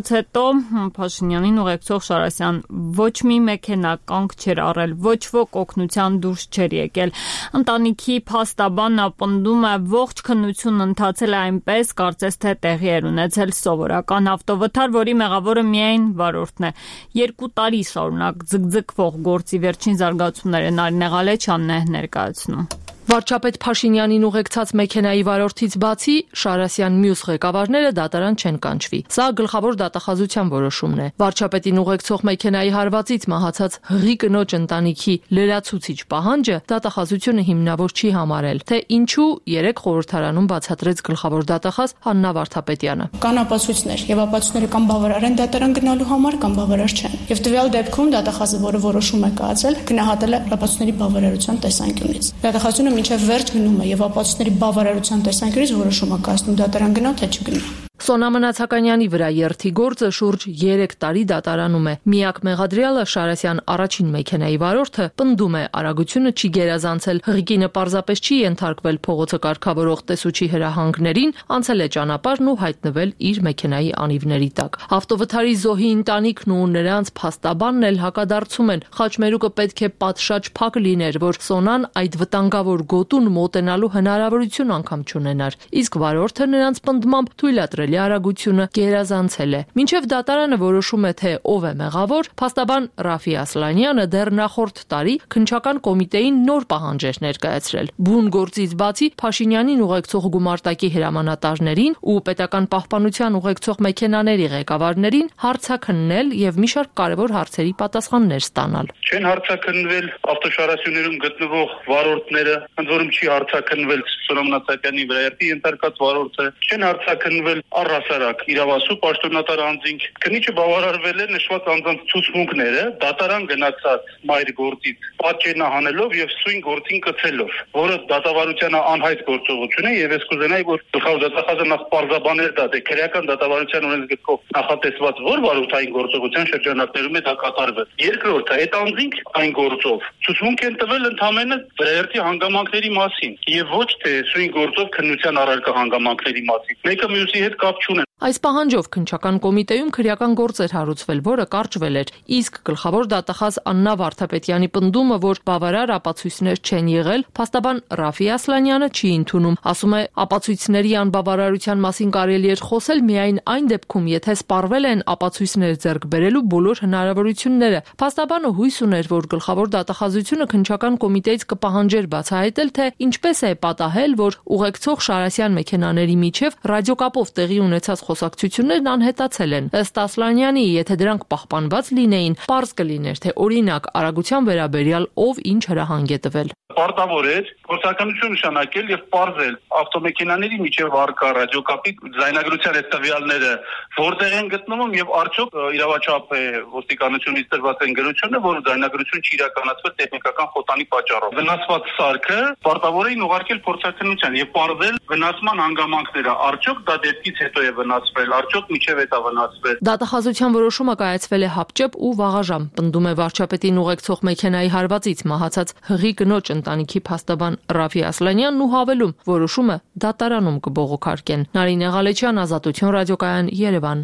[SPEAKER 1] հետո Փաշինյանին ուղեկցող Շարասյան ոչ մի մեքենա-կանք չէր առել, ոչ ոք օգնության դուրս չէր եկել։ Ընտանիքի փաստաբանն ապնդում է, ողջ քննությունն ընթացել է այնպես, կարծես թե տեղի էր ունեցել սովորական ավտովթար, որի մեղավորը միայն վարորդն է։ Երկու տարի շարունակ ձգձգվող գործի վերջին զարգացումները Նարինե Ղալեչյանն է ներկայացնում։
[SPEAKER 16] Վարչապետ Փաշինյանին ուղեկցած մեքենայի վարորդից բացի Շարասյան մյուս ղեկավարները դատարան չեն կանչվի։ Սա գլխավոր դատախազության որոշումն է։ Վարչապետին ուղեկցող մեքենայի հարվածից մահացած հղի կնոջ ընտանիքի լրացուցիչ պահանջը դատախազությունը հիմնավոր չի համարել, թե ինչու երեք խորհրդարանում բացատրեց գլխավոր դատախազ Հաննա Վարդապետյանը։
[SPEAKER 17] Կան ապացույցներ, եւ ապացույցները կամ բավարար են դատարան գնալու համար, կամ բավարար չեն։ Եվ տվյալ դեպքում դատախազը, որը որոշում է կայացել, գնահատել է ապացույցների բավարարության տեսանկյունից։ Դատախազությունը մինչև վերջ գնում է եւ ապացույցների բավարարության տեսանկյունից որոշում է կայացնում դատարան գնա թե չգնա։
[SPEAKER 16] Սոնա Մնացականյանի վրա երթի գործը շուրջ երեք տարի դատարանում է։ Միակ մեղադրյալը Շարասյան առաջին մեքենայի վարորդը պնդում է, արագությունը չի գերազանցել, հղիկինը պարզապես չի ենթարկվել փողոցը կարգավորող տեսուչի հրահանգներին, անցել է ճանապարհն ու հայտնվել իր մեքենայի անիվների տակ։ Ավտովթարի զոհի ընտանիքն ու նրանց փաստաբանն էլ հակադարձում են, խաչմերուկը պետք է պատշաճ փակ լիներ, որ Սոնան այդ վտանգավոր գոտուն մոտենալու հնարավորություն անգամ չունենար։ Իսկ վարորդը նրանց պնդմամբ թույլատրել արագությունը գերազանցել է։ Մինչև դատարանը որոշում է, թե ով է մեղավոր, փաստաբան Ռաֆի Ասլանյանը դեռ նախորդ տարի քննչական կոմիտեին նոր պահանջ էր ներկայացրել։ Բուն գործից բացի Փաշինյանին ուղեկցող գումարտակի հրամանատարներին ու պետական պահպանության ուղեկցող մեքենաների ղեկավարներին հարցաքննել եւ մի շարք կարևոր հարցերի պատասխաններ ստանալ։
[SPEAKER 14] Չեն հարցաքննվել ավտոշարասյուներում գտնվող վարորդները, ընդ որում չի հարցաքննվել Սոնա Մնացակյանի վրա երթի ենթարկած վարորդը, չեն հարցաքննվել առհասարակ իրավասու պաշտոնատար անձինք, քննիչը բավարարվել է նշված անձանց ցուցմունքները դատարան գնացած մայր գործից պատճենահանելով եւ սույն գործին կցելով, որը դատավարությանը անհայտ գործողություն է եւ ես կուզենայի, որ գլխավոր դատախազը նախ պարզաբաներ տա, թե քրեական դատավարության օրենսգծով նախատեսված որ վարորդային գործողության շրջանակներում է դա կատարվել։ Երկրորդը, այդ անձինք այն գործով ցուցմունք են տվել ընդհանրապես վրայերթի հանգամանքների մասին եւ ոչ թե սույն գործով քննության առարկա հանգամանքների մասին։ Մեկը մյուսի հետ կապ չունեն։
[SPEAKER 16] Այս պահանջով քննչական կոմիտեում քրեական գործ էր հարուցվել, որը կարճվել էր, իսկ գլխավոր դատախազ Աննա Վարդապետյանի պնդումը, որ բավարար ապացույցներ չեն եղել, փաստաբան Ռաֆի Ասլանյանը չի ընդունում։ Ասում է, ապացույցների անբավարարության մասին կարելի էր խոսել միայն այն դեպքում, եթե սպառվել են ապացույցներ ձեռք բերելու բոլոր հնարավորությունները։ Փաստաբանը հույս ուներ, որ գլխավոր դատախազությունը քննչական կոմիտեից կպահանջեր բացահայտել, թե ինչպես է պատահել, որ ուղեկցող Շարասյան մեքենաների միջև ռադիոկապով տեղի ունեցած խոսակցություններն անհետացել են։ Ըստ Ասլանյանի, եթե դրանք պահպանված լինեին, պարզ կլիներ, թե օրինակ արագության վերաբերյալ ով ինչ հրահանգ է տվել։
[SPEAKER 14] Պարտավոր էր գործականություն նշանակել եւ պարզել ավտոմեքենաների միջև առկա ռադիոկապի ձայնագրության այդ տվյալները որտեղ են գտնվում եւ արդյոք իրավաչափ է ոստիկանությունից տրված են գրությունը, որ ձայնագրություն չի իրականացվել տեխնիկական խոտանի պատճառով։ Վնասված սարքը պարտավոր էին ուղարկել փորձաքննության եւ պարզել վնասման հանգամանքները։ Արդյոք դա դեպքից հետո է վնասվել, արդյոք միջև է դա վնասվել։
[SPEAKER 16] Դատախազության որոշումը կայացվել է հապճեպ ու վաղաժամ, պնդում է վարչապետին ուղեկցող մեքենայի հարվածից մահացած հղի կնոջ ընտանիքի փաստաբան Ռաֆի Ասլանյանն ու հավելում, որոշումը դատարանում կբողոքարկեն։ Նարինե Ղալեչյան, Ազատություն ռադիոկայան, Երևան։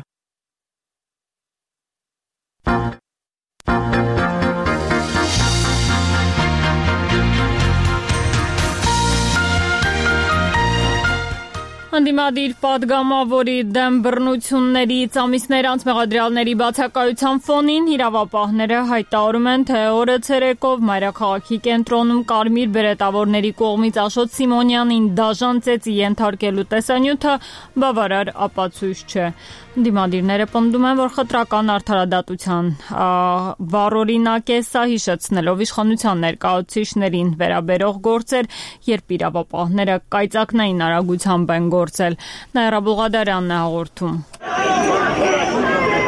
[SPEAKER 1] Անդիմադիր պատգամավորի դեմ բռնություններից ամիսներ անց մեղադրյալների բացակայության ֆոնին իրավապահները հայտարարում են, թե օրը ցերեկով մայրաքաղաքի կենտրոնում կարմիր բերետավորների կողմից Աշոտ Սիմոնյանին դաժան ծեծի ենթարկելու տեսանյութը բավարար ապացույց չէ։ Անդիմադիրները պնդում են, որ խտրական արդարադատության վառօրինակ է սա, հիշեցնելով իշխանության ներկայացուցիչներին վերաբերող գործեր, երբ իրավապահները կայծակնային արագությամբ են գործել։ Նաիրա Բուղադարյանն է հաղորդում։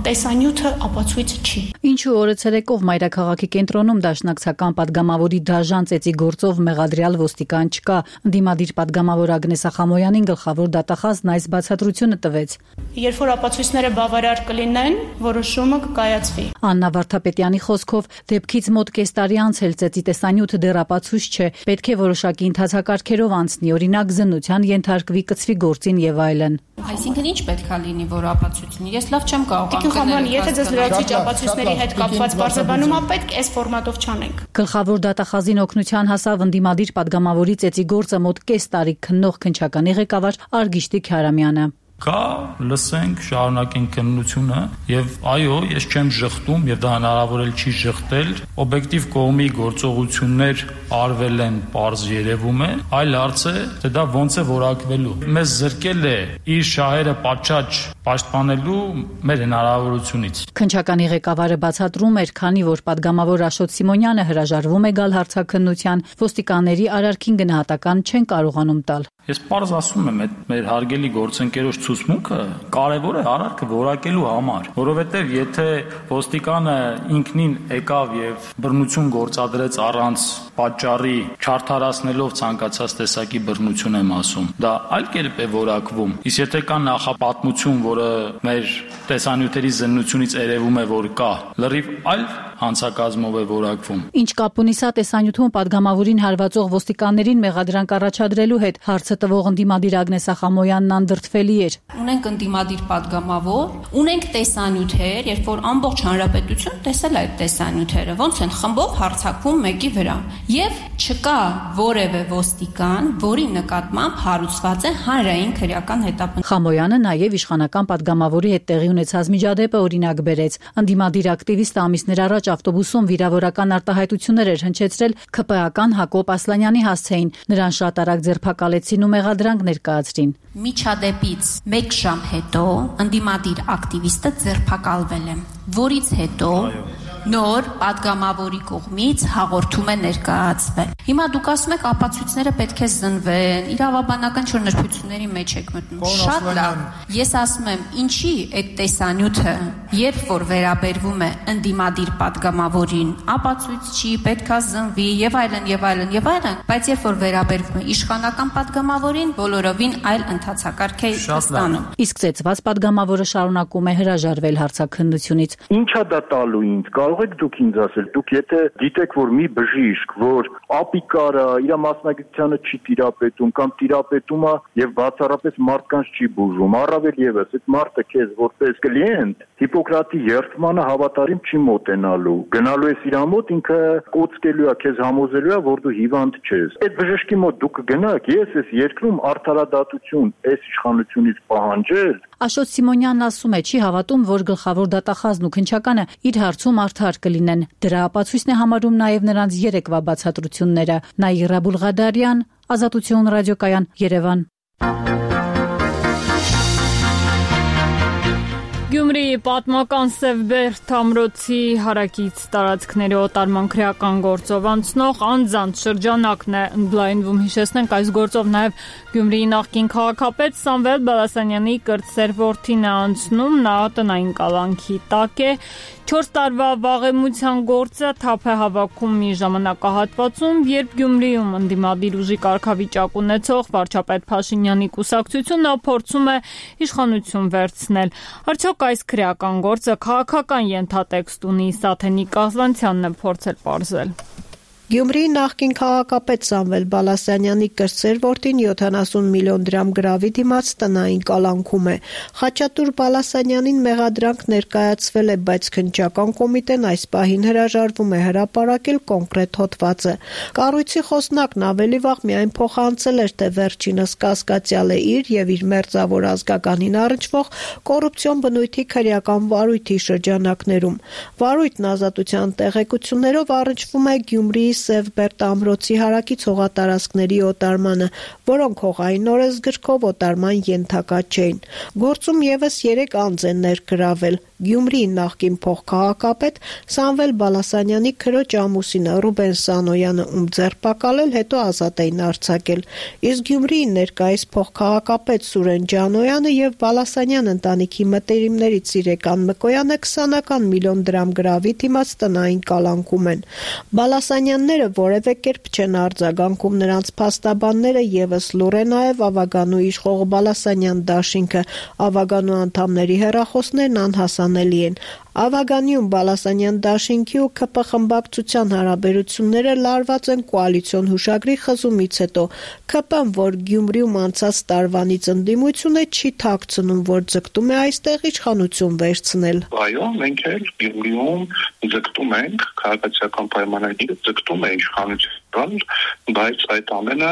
[SPEAKER 17] տեսանյութը ապացույց չի։
[SPEAKER 12] Ինչու օրը ցերեկով մայրաքաղաքի կենտրոնում դաշնակցական падգամավորի դաժան ծեծի գործով մեղադրյալ ոստիկան չկա։ Ընդդիմադիր падգամավոր Ագնես Ախամոյանին գլխավոր դատախազն այս բացատրությունը տվեց։
[SPEAKER 17] Երբ որ ապացույցները բավարար կլինեն, որոշումը կկայացվի։
[SPEAKER 12] Աննա Վարդապետյանի խոսքով դեպքից մոտ կես տարի անց էլ ծեծի տեսանյութը դեռ ապացույց չէ, պետք է որոշակի ընթացակարգերով անցնի, օրինակ զննության ենթարկվի, կցվի գործին եւ այլն։
[SPEAKER 18] Այսինքն ինչ պետք է լինի, որ ապացույցն։ Ես լավ չեմ կարող
[SPEAKER 17] անկնել։ Եթե ձեզ լրացուցիչ ապացույցների հետ կապված բարձրաբանում ա, պետք է այս ֆորմատով չանենք։
[SPEAKER 12] Գլխավոր դատախազին օգնության հասավ ընդդիմադիր падգամավորի ծեծի գործը մոտ կես տարի քննող քննչականի ղեկավար Արգիշտի Քարամյանը։
[SPEAKER 7] Կա, լսենք, շարունակենք քննությունը եւ այո, ես չեմ ժխտում եւ դա հնարավոր էլ չի ժխտել, օբյեկտիվ կողմի գործողություններ արվել են, պարզ երևում է, այլ հարց է, թե դա ոնց է որակվելու։ Մեզ զրկել է իր շահերը պատշաճ պաշտպանելու մեր հնարավորությունից։
[SPEAKER 12] Քննչականի ղեկավարը բացատրում էր, քանի որ падգամավոր Աշոտ Սիմոնյանը հրաժարվում է գալ հարցաքննության, ոստիկանների արարքին գնահատական չեն կարողանում տալ։
[SPEAKER 7] Ես պարզ ասում եմ, այդ մեր հարգելի գործընկերոջ ցուցմունքը կարևոր է արարքը որակելու համար, որովհետև եթե ոստիկանը ինքնին եկավ եւ բռնություն գործադրեց առանց պատճառի, չարթարացնելով ցանկացած տեսակի բռնություն եմ ասում, դա այլ կերպ է որակվում։ Իսկ եթե կա նախապատմություն, որը մեր տեսանյութերի զննությունից երևում է, որ կա, լրիվ այլ հանցակազմով է որակվում։
[SPEAKER 12] Ինչ կապ ունի սա տեսանյութում падգամավորին հարվածող ոստիկաններին մեղադրանք առաջադրելու հետ, հարցը տվող ընդդիմադիր Ագնես Ախամոյանն անդրդվելի էր։
[SPEAKER 18] Ունենք ընդդիմադիր падգամավոր, ունենք տեսանյութեր, երբ որ ամբողջ հանրապետություն տեսել այդ տեսանյութերը, ոնց են խմբով հարձակվում մեկի վրա, եւ չկա որևէ ոստիկան, որի նկատմամբ հարուցված է հանրային քրեական հետապնդում։
[SPEAKER 12] Խամոյանը նաեւ իշխանական падգամավորի հետ տեղի ունեցած միջադեպը օրինակ բերեց։ Ընդդիմադիր ակտիվիստը ամիսներ առաջ ավտոբուսում վիրավորական արտահայտություններ էր հնչեցրել ՔՊ-ական Հակոբ Ասլանյանի հասցեին, նրան շատ արագ ձերբակալեցին ու մեղադրանք ներկայացրին։
[SPEAKER 18] Միջադեպից մեկ ժամ հետո ընդդիմադիր ակտիվիստը ձերբակալվել է, որից հետո նոր падգամավորի կողմից հաղորդում է ներկայացվել։ Հիմա դուք ասում եք ապացույցները պետք է զնվեն, իրավաբանական չոր նրբությունների մեջ եք մտնում։ Շատ լավ։ Ես ասում եմ, ինչի այդ տեսանյութը, երբ որ վերաբերվում է ընդդիմադիր падգամավորին, ապացույց չի, պետք է զնվի եւ այլն եւ այլն եւ այլն, բայց երբ որ վերաբերվում է իշխանական падգամավորին, բոլորովին այլ ընթացակարգ է ստանում։
[SPEAKER 12] Իսկ ծեծված падգամավորը շարունակում է հրաժարվել հարցաքննությունից։
[SPEAKER 19] Ինչա դա տալու ինձ։ Կարող եք դուք ինձ ասել, դուք եթե գիտեք, որ մի բժիշկ, որ ապիկարը իր մասնագիտությանը չի տիրապետում կամ տիրապետում է եւ բացառապես մարդկանց չի բուժում, առավել եւս այդ մարդը քեզ որպես կլիենտ Հիպոկրատի երթմանը հավատարիմ չի մոտենալու։ Գնալու ես իր մոտ, ինքը կոծկելու է, քեզ համոզելու է, որ դու հիվանդ չես։ Այդ բժշկի մոտ դուք գնաք, ես ես երկրում արդարադատություն այս իշխանությունից պահանջել։
[SPEAKER 12] Աշոտ Սիմոնյանն ասում է, չի հավատում, որ գլխավոր դատախազն ու քննչականը իր հարցում արդար կլինեն։ Դրա ապացույցն է համարում նաև նրանց երեկվա բացատրությունները։ Նաիրա Բուլղադարյան, Ազատություն ռադիոկայան, Երևան։
[SPEAKER 1] Գյումրիի պատմական Սևբերդ ամրոցի հարակից տարածքների օտարման քրեական գործով անցնող անձանց շրջանակն է ընդլայնվում։ Հիշեցնենք, այս գործով նաև Գյումրիի նախկին քաղաքապետ Սամվել Բալասանյանի կրտսեր որդին է անցնում, նա տնային կալանքի տակ է։ Չորս տարվա վաղեմության գործը թափ է հավաքում մի ժամանակահատվածում, երբ Գյումրիում ընդդիմադիր ուժի կարգավիճակ ունեցող վարչապետ Փաշինյանի կուսակցությունը փորձում է իշխանություն վերցնել։ Արդյոք այս քրեական գործը քաղաքական ենթատեքստ ունի, Սաթենիկ Կազլանցյանն է փորձել պարզել։
[SPEAKER 6] Գյումրիի նախկին քաղաքապետ Սամվել Բալասանյանի կրտսեր որդին յոթանասուն միլիոն դրամ գրավի դիմաց տնային կալանքում է։ Խաչատուր Բալասանյանին մեղադրանք ներկայացվել է, բայց քննչական կոմիտեն այս պահին հրաժարվում է հրապարակել կոնկրետ հոդվածը։ Կառույցի խոսնակն ավելի վաղ միայն փոխանցել էր, թե վերջինս կասկածյալ է իր եւ իր մերձավոր ազգականին առնչվող կոռուպցիոն բնույթի քրեական վարույթի շրջանակներում։ Վարույթն ազատության տեղեկություններով առնչվում է Գյումրիի Սևբերդ ամրոցի հարակից հողատարածքների օտարմանը, որոնք հողային օրենսգրքով օտարման ենթակա չէին։ Գործում եւս երեք անձ են ներգրավել։ Գյումրիի նախկին փոխքաղաքապետ Սամվել Բալասանյանի քրոջ ամուսինը Ռուբեն Սանոյանը, ում ձերբակալել, հետո ազատ էին արձակել, իսկ Գյումրիի ներկայիս փոխքաղաքապետ Սուրեն Ջանոյանը եւ Բալասանյան ընտանիքի մտերիմներից Սիրեկան Մկոյանը քսանական միլիոն դրամ գրավի դիմաց տնային կալանքում են։ Բալասանյանները որևէ կերպ չեն արձագանքում, նրանց փաստաբանները եւս լուր է նաեւ Ավագանու իշխող Բալասանյան դաշինքը, Ավագանու անդամների հեռախոսներն անհասանելի են։ Ավագանիում Բալասանյան դաշինքի ու ՔՊ խմբակցության հարաբերությունները լարված են կոալիցիոն հուշագրի խզումից հետո։ ՔՊ-ն, որ Գյումրիում անցած տարվանից ընդդիմություն է, չի թաքցնում, որ ձգտում է այստեղ իշխանություն վերցնել։
[SPEAKER 14] Այո, մենք էլ Գյումրիում ձգտում ենք, քաղաքացիական պայմանագիրը ձգտում է իշխանություն, բայց այդ ամենը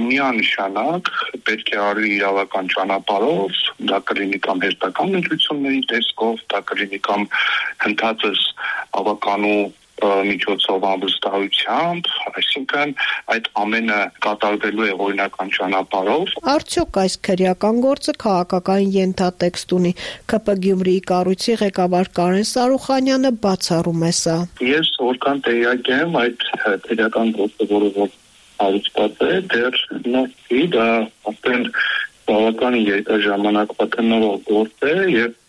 [SPEAKER 14] միանշանակ պետք է արվի իրավական ճանապարհով, դա կլինի կամ հերթական ընտրությունների տեսքով, դա կլինի կամ հնդածս ավականու միջոցով ամբստահությամբ, այսինքն այդ ամենը կատարվելու է օրինական ճանապարհով։
[SPEAKER 6] Արդյոք այս քրեական գործը քաղաքական ենթատեքստ ունի։ ՔՊ Գյումրիի կառույցի ղեկավար Կարեն Սարուխանյանը բացառում է սա։
[SPEAKER 14] Ես որքան տեղյակ եմ, այդ քրեական գործը, որը որ հարուցված է, դեռ նորքի դա արդեն բավական երկար ժամանակ պատնող գործ է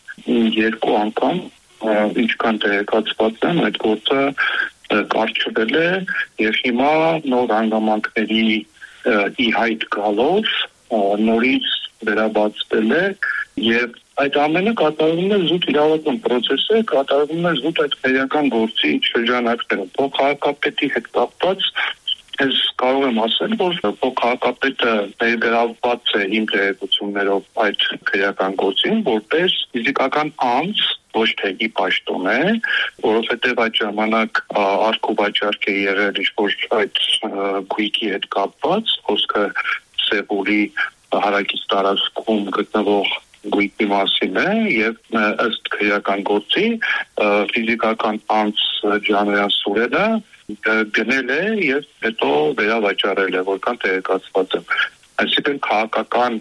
[SPEAKER 14] եւ երկու անգամ ինչքան տեղեկացված եմ, այդ գործը կարճվել է եւ հիմա նոր հանգամանքների ի հայտ գալով նորից վերաբացվել է եւ այդ ամենը կատարվում է զուտ իրավական process է, կատարվում է զուտ այդ քրեական գործի շրջանակներում։ Փոխհարկապետի հետ կապված ես կարող եմ ասել, որ փոխհարկապետը ներգրավված է իմ տեղեկություններով այդ քրեական գործին, որպես ֆիզիկական անձ, ոչ թե ի պաշտոն է, որովհետև այդ ժամանակ արկուվաճառք է եղել ինչ-որ այդ գույքի հետ կապված, խոսքը Սեուլի հարակից տարածքում գտնվող գույքի մասին է եւ ըստ քրեական գործի ֆիզիկական անձ Ջանոյան Սուրենը գնել է եւ հետո վերավաճառել է, որքան տեղեկացված եմ։ Այսինքն քաղաքական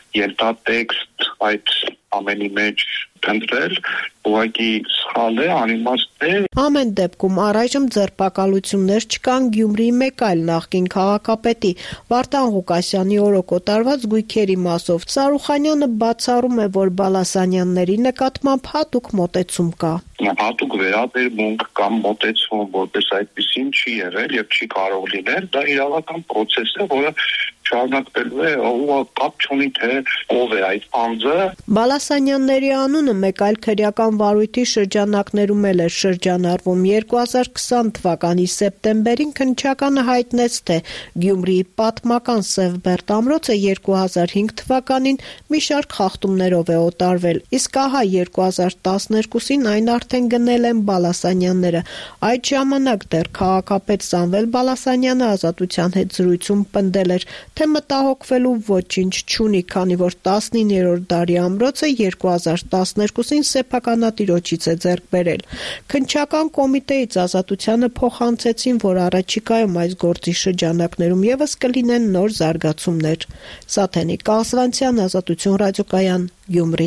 [SPEAKER 14] ենթատեքստ այդ ամենի մեջ դրել, ուղղակի սխալ է, անիմաստ է։
[SPEAKER 6] Ամեն դեպքում առայժմ ձերբակալություններ չկան Գյումրիի մեկ այլ նախկին քաղաքապետի Վարդան Ղուկասյանի օրոք օտարված գույքերի մասով։ Սարուխանյանը բացառում է, որ Բալասանյանների նկատմամբ հատուկ մոտեցում կա։
[SPEAKER 14] Հատուկ վերաբերմունք կամ մոտեցում, որպես այդպեսին չի եղել եւ չի կարող լինել, դա իրավական process է, որը շարունակվելու է, ու կապ չունի թե ով է այդ անձը։
[SPEAKER 6] Բալասանյանների անունը մեկ այլ քրեական վարույթի շրջանակներում էլ էր շրջանառվում։ երկու հազար քսան թվականի սեպտեմբերին քննչականը հայտնեց, թե Գյումրիի պատմական Սևբերտ ամրոցը երկու հազար հինգ թվականին մի շարք խախտումներով է օտարվել, իսկ ահա երկու հազար տասներկուսին այն արդեն գնել են Բալասանյանները։ Այդ ժամանակ դեռ քաղաքապետ Սամվել Բալասանյանը Ազատության հետ զրույցում պնդել էր, թե մտահոգվելու ոչինչ չունի, քանի որ տասնիններորդ դարի ամրոցը երկու հազար տասներկուսին սեփականատիրոջից է ձեռք բերել։ Քննչական կոմիտեից Ազատությանը փոխանցեցին, որ առաջիկայում այս գործի շրջանակներում եւս կլինեն նոր զարգացումներ։ Սաթենիկ Կասվանցյան, Ազատություն ռադիոկայան, Գյումրի։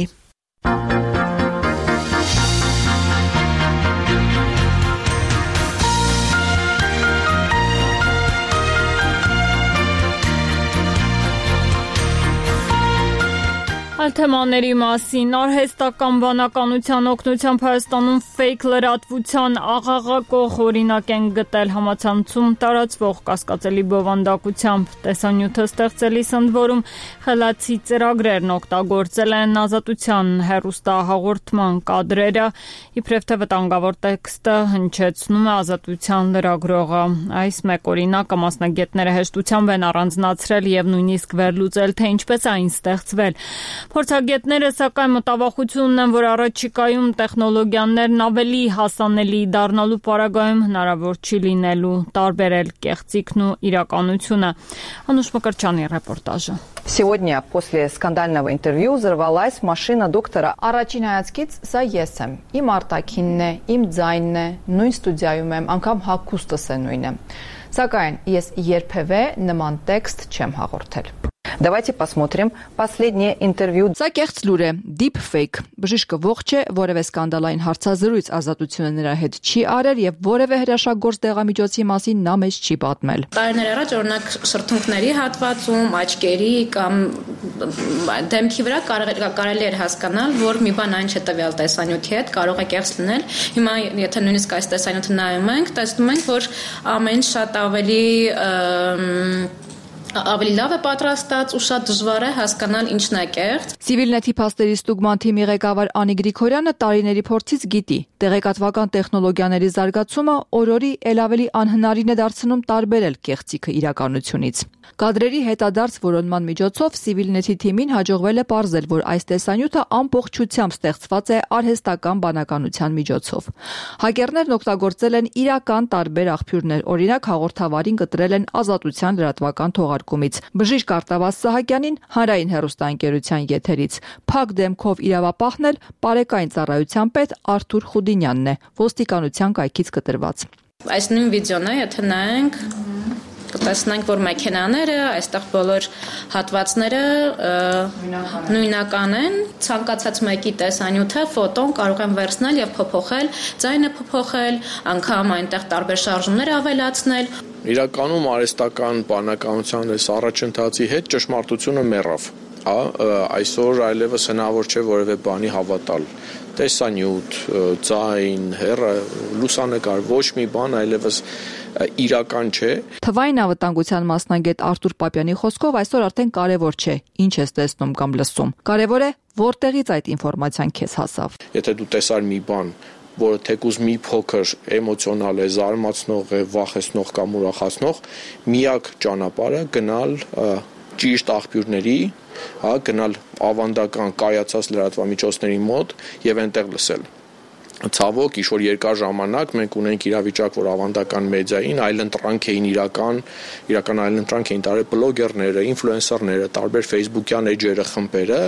[SPEAKER 1] Այլ թեմաների մասին արհեստական բանականության օգնությամբ Հայաստանում ֆեյք լրատվության աղաղակող օրինակ են գտել համացանցում տարածվող կասկածելի բովանդակությամբ։ Տեսանյութը ստեղծելիս ընդ որում խելացի ծրագրերն օգտագործել են Ազատության հեռուստահաղորդման կադրերը, իբրև թե վտանգավոր տեքստը հնչեցնում է Ազատության լրագրողը։ Այս մեկ օրինակը մասնագետները հեշտությամբ են առանձնացրել եւ նույնիսկ վերլուծել, թե ինչպես այն ստեղծվել։ Փորձագետները սակայն մտավախություն ունեն, որ առաջիկայում տեխնոլոգիաներն ավելի հասանելի դառնալու պարագայում հնարավոր չի լինելու տարբերել կեղծիքն ու իրականությունը։ Անուշ Մկրտչյանի ռեպորտաժը։
[SPEAKER 20] Сегодня после скандального интервью взорвалась машина доктора. Առաջին հայացքից սա ես եմ։ Իմ արտաքինն է, իմ ձայնն է, նույն ստուդիայում եմ, անգամ հագուստս է նույնը։ Սակայն ես երբևէ նման տեքստ չեմ հաղորդել։ Давайте посмотрим последнее интервью.
[SPEAKER 6] Սա կեղծ լուր է, deepfake։ Բժիշկը ողջ է, որևէ սկանդալային հարցազրույց ազատությունը նրա հետ չի արել եւ որևէ հրաշագործ դեղամիջոցի մասին նա մեզ չի պատմել։
[SPEAKER 18] Տարիներ առաջ օրինակ շրթունքների հատվածում, աչքերի կամ դեմքի վրա կարելի էր հասկանալ, որ մի բան այն չէ տվյալ տեսանյութի հետ, կարող է կեղծ լինել։ Հիմա եթե նույնիսկ այս տեսանյութը նայում ենք, տեսնում ենք, որ ամեն շատ ավելի ավելի լավ է պատրաստած ու շատ դժվար է հասկանալ ինչն է կեղծ։
[SPEAKER 6] Civilnet-ի փաստերի ստուգման թիմի ղեկավար Անի Գրիգորյանը տարիների փորձից գիտի, տեղեկատվական տեխնոլոգիաների զարգացումը օր-օրի ել ավելի անհնարին է դարձնում տարբերել կեղծիքը իրականությունից։ Կադրերի հետադարձ որոնման միջոցով Civilnet-ի թիմին հաջողվել է պարզել, որ այս տեսանյութը ամբողջությամբ ստեղծված է արհեստական բանականության միջոցով։ Հակերներն օգտագործել են իրական տարբեր աղբյուրներ, օրինակ հաղորդավարին կտրել են Ազատության լրատվական թողարկումից։ Բժիշկ Արտավազ Սահակյանին հանրային հեռուստաընկերության եթերից։ Փակ դեմքով իրավապահն էլ Պարեկային ծառայության պետ Արթուր Խուդինյանն է, ոստիկանության կայքից կտրված։
[SPEAKER 18] Այս նույն վիդեոն է, եթե նայենք կտեսնենք, որ մեքենաները, այստեղ բոլոր հատվածները նույնական են, ցանկացած մեկի տեսանյութը, ֆոտոն կարող են վերցնել եւ փոփոխել, ձայնը փոփոխել, անգամ այնտեղ տարբեր շարժումներ ավելացնել։
[SPEAKER 21] Իրականում արհեստական բանականության այս առաջընթացի հետ ճշմարտությունը մեռավ։ Այսօր այլևս հնարավոր չէ որևէ բանի հավատալ։ Տեսանյութ, ձայն, հեռը, լուսանկար, ոչ մի բան այլևս իրական չէ։
[SPEAKER 6] Թվային անվտանգության մասնագետ Արտուր Պապյանի խոսքով այսօր արդեն կարևոր չէ, ինչ ես տեսնում կամ լսում։ Կարևոր է, որտեղից այդ ինֆորմացիան քեզ հասավ։
[SPEAKER 21] Եթե դու տեսար մի բան, որը թեկուզ մի փոքր էմոցիոնալ է, զարմացնող է, վախեցնող կամ ուրախացնող, միակ ճանապարհը գնալ ճիշտ աղբյուրների, հա, գնալ ավանդական կայացած լրատվամիջոցների մոտ եւ այնտեղ լսել։ Ցավոք, ինչ-որ երկար ժամանակ մենք ունենք իրավիճակ, որ ավանդական մեդիային այլընտրանք էին իրական, իրական այլընտրանք էին տարել բլոգերները, ինֆլուենսերները, տարբեր Facebook-յան էջերը, խմբերը,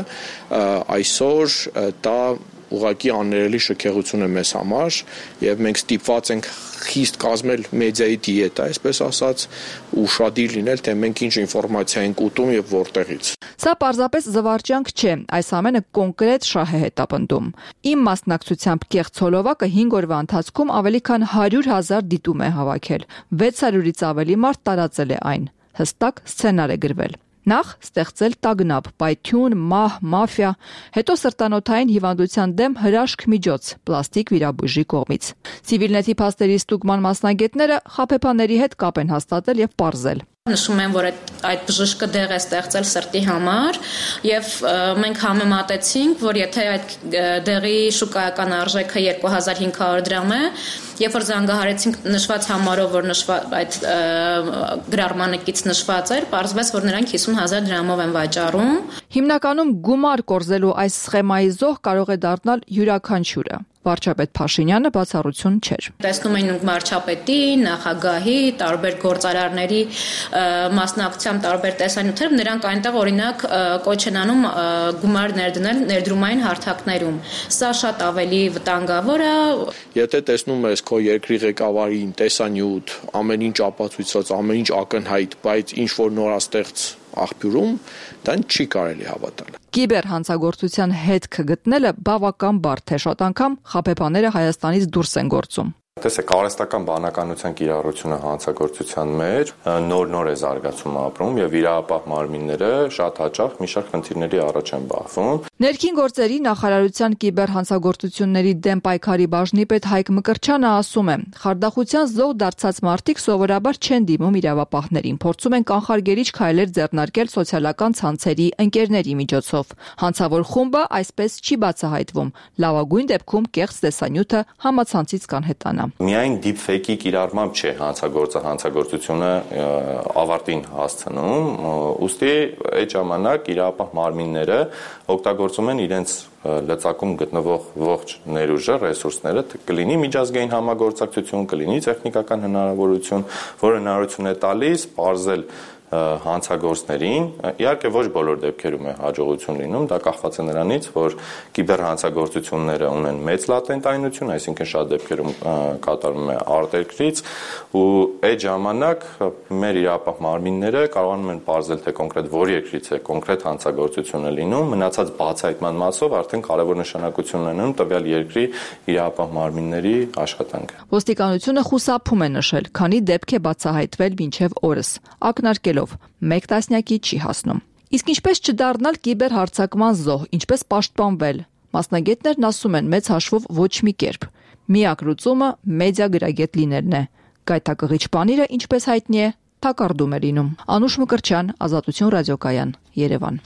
[SPEAKER 21] այսօր դա ուղղակի աններելի շքեղություն է մեզ համար եւ մենք ստիպված ենք խիստ կազմել մեդիայի դիետա, այսպես ասած, ուշադիր լինել, թե մենք ինչ ինֆորմացիա ենք ուտում եւ որտեղից։
[SPEAKER 6] Սա պարզապես զվարճանք չէ, այս ամենը կոնկրետ շահ է հետապնդում։ Իմ մասնակցությամբ կեղծ հոլովակը հինգ օրվա ընթացքում ավելի քան հարյուր հազար դիտում է հավաքել, վեց հարյուրից ավելի մարդ տարածել է այն։ Հստակ սցենար է գրվել։ Նախ ստեղծել տագնապ, պայթյուն, մահ, մաֆիա, հետո սրտանոթային հիվանդության դեմ հրաշք միջոց, պլաստիկ վիրաբույժի կողմից։ Civilnet-ի փաստերի ստուգման մասնագետները խաբեբաների հետ կապ են հաստատել եւ պարզել։
[SPEAKER 18] Նշում են, որ այդ բժիշկը դեղ է ստեղծել սրտի համար եւ մենք համեմատեցինք, որ եթե այդ դեղի շուկայական արժեքը երկու հազար հինգ հարյուր դրամ է, երբ որ զանգահարեցինք նշված համարով, որ նշված այդ գրառմանակից նշված էր, պարզվեց, որ նրանք հիսուն հազար դրամով են վաճառում։
[SPEAKER 6] Հիմնականում գումար կորզելու այս սխեմայի զոհ կարող է դառնալ յուրաքանչյուրը։ Վարչապետ Փաշինյանը բացառություն չէր։
[SPEAKER 18] Տեսնում ենք վարչապետի, նախագահի, տարբեր գործարարների մասնակցությամբ տարբեր տեսանյութեր, նրանք այնտեղ օրինակ կոչ են անում գումար ներդնել ներդրումային հարթակներում։ Սա շատ ավելի վտանգավոր է։
[SPEAKER 21] Եթե տեսնում ես քո երկրի ղեկավարին տեսանյութ, ամեն ինչ ապացույցած, ամեն ինչ ակնհայտ, բայց ինչ որ նորաստեղծ աղբյուրում, դան չի կարելի հավատալ։
[SPEAKER 6] Կիբեր հանցագործության հետքը գտնելը բավական բարդ է, շատ անգամ խաբեբաները Հայաստանից դուրս են գործում։
[SPEAKER 22] Տեսեք, արհեստական բանականության կիրառությունը հանցագործության մեջ նոր-նոր է զարգացում ապրում եւ իրավապահ մարմինները շատ հաճախ մի շարք խնդիրների առաջ են բախվում։
[SPEAKER 6] Ներքին գործերի նախարարության կիբեր հանցագործությունների դեմ պայքարի բաժնի պետ Հայկ Մկրտչյանը ասում է. «Խարդախության զոհ դարձած մարդիկ սովորաբար չեն դիմում իրավապահներին, փորձում են կանխարգելիչ քայլեր ձեռնարկել սոցիալական ցանցերի ընկերների միջոցով։ Հանցավոր խումբը այսպես չի բացահայտվում։ Լավագույն դեպքում կեղծ տեսանյութը համացանցից կանհետանա»։
[SPEAKER 22] Միայն deepfake-ի կիրառմամբ չէ հանցագործը հանցագործությունը ավարտին հասցնում, ուստի այդ ժամանակ իրավապահ մարմինները օգտագործում են իրենց լծակում գտնվող ողջ ներուժը, ռեսուրսները, կլինի միջազգային համագործակցություն, կլինի տեխնիկական հնարավորություն, որը հնարավորություն է տալիս պարզել հանցագործներին, իհարկե ոչ բոլոր դեպքերում է հաջողություն լինում, դա կախված է նրանից, որ կիբերհանցագործությունները ունեն մեծ լատենտայնություն, այսինքն շատ դեպքերում կատարվում է արտերկրից, ու այդ ժամանակ մեր իրապահ մարմինները կարողանում են պարզել, թե կոնկրետ որ երկրից է կոնկրետ հանցագործությունը լինում, մնացած բացահայտման մասով արդեն կարևոր նշանակություն ունենում տվյալ երկրի իրապահ մարմինների աշխատանքը։
[SPEAKER 20] Ոստիկանությունը խուսափում է նշել, քանի դեպք է բացահայտվել մինչև օրս, ակնարկելով մեկ տասնյակի չի հասնում։ Իսկ ինչպես չդառնալ կիբերհարձակման զոհ, ինչպես պաշտպանվել։ Մասնագետներն ասում են մեծ հաշվով ոչ մի կերպ։ Միակ լուծումը մեդիա գրագետ լինելն է։ Գայթակղիչ բանիրը, ինչպես հայտնի է, թակարդում է լինում։ Անուշ Մկրտչյան, Ազատություն ռադիոկայան, Երևան։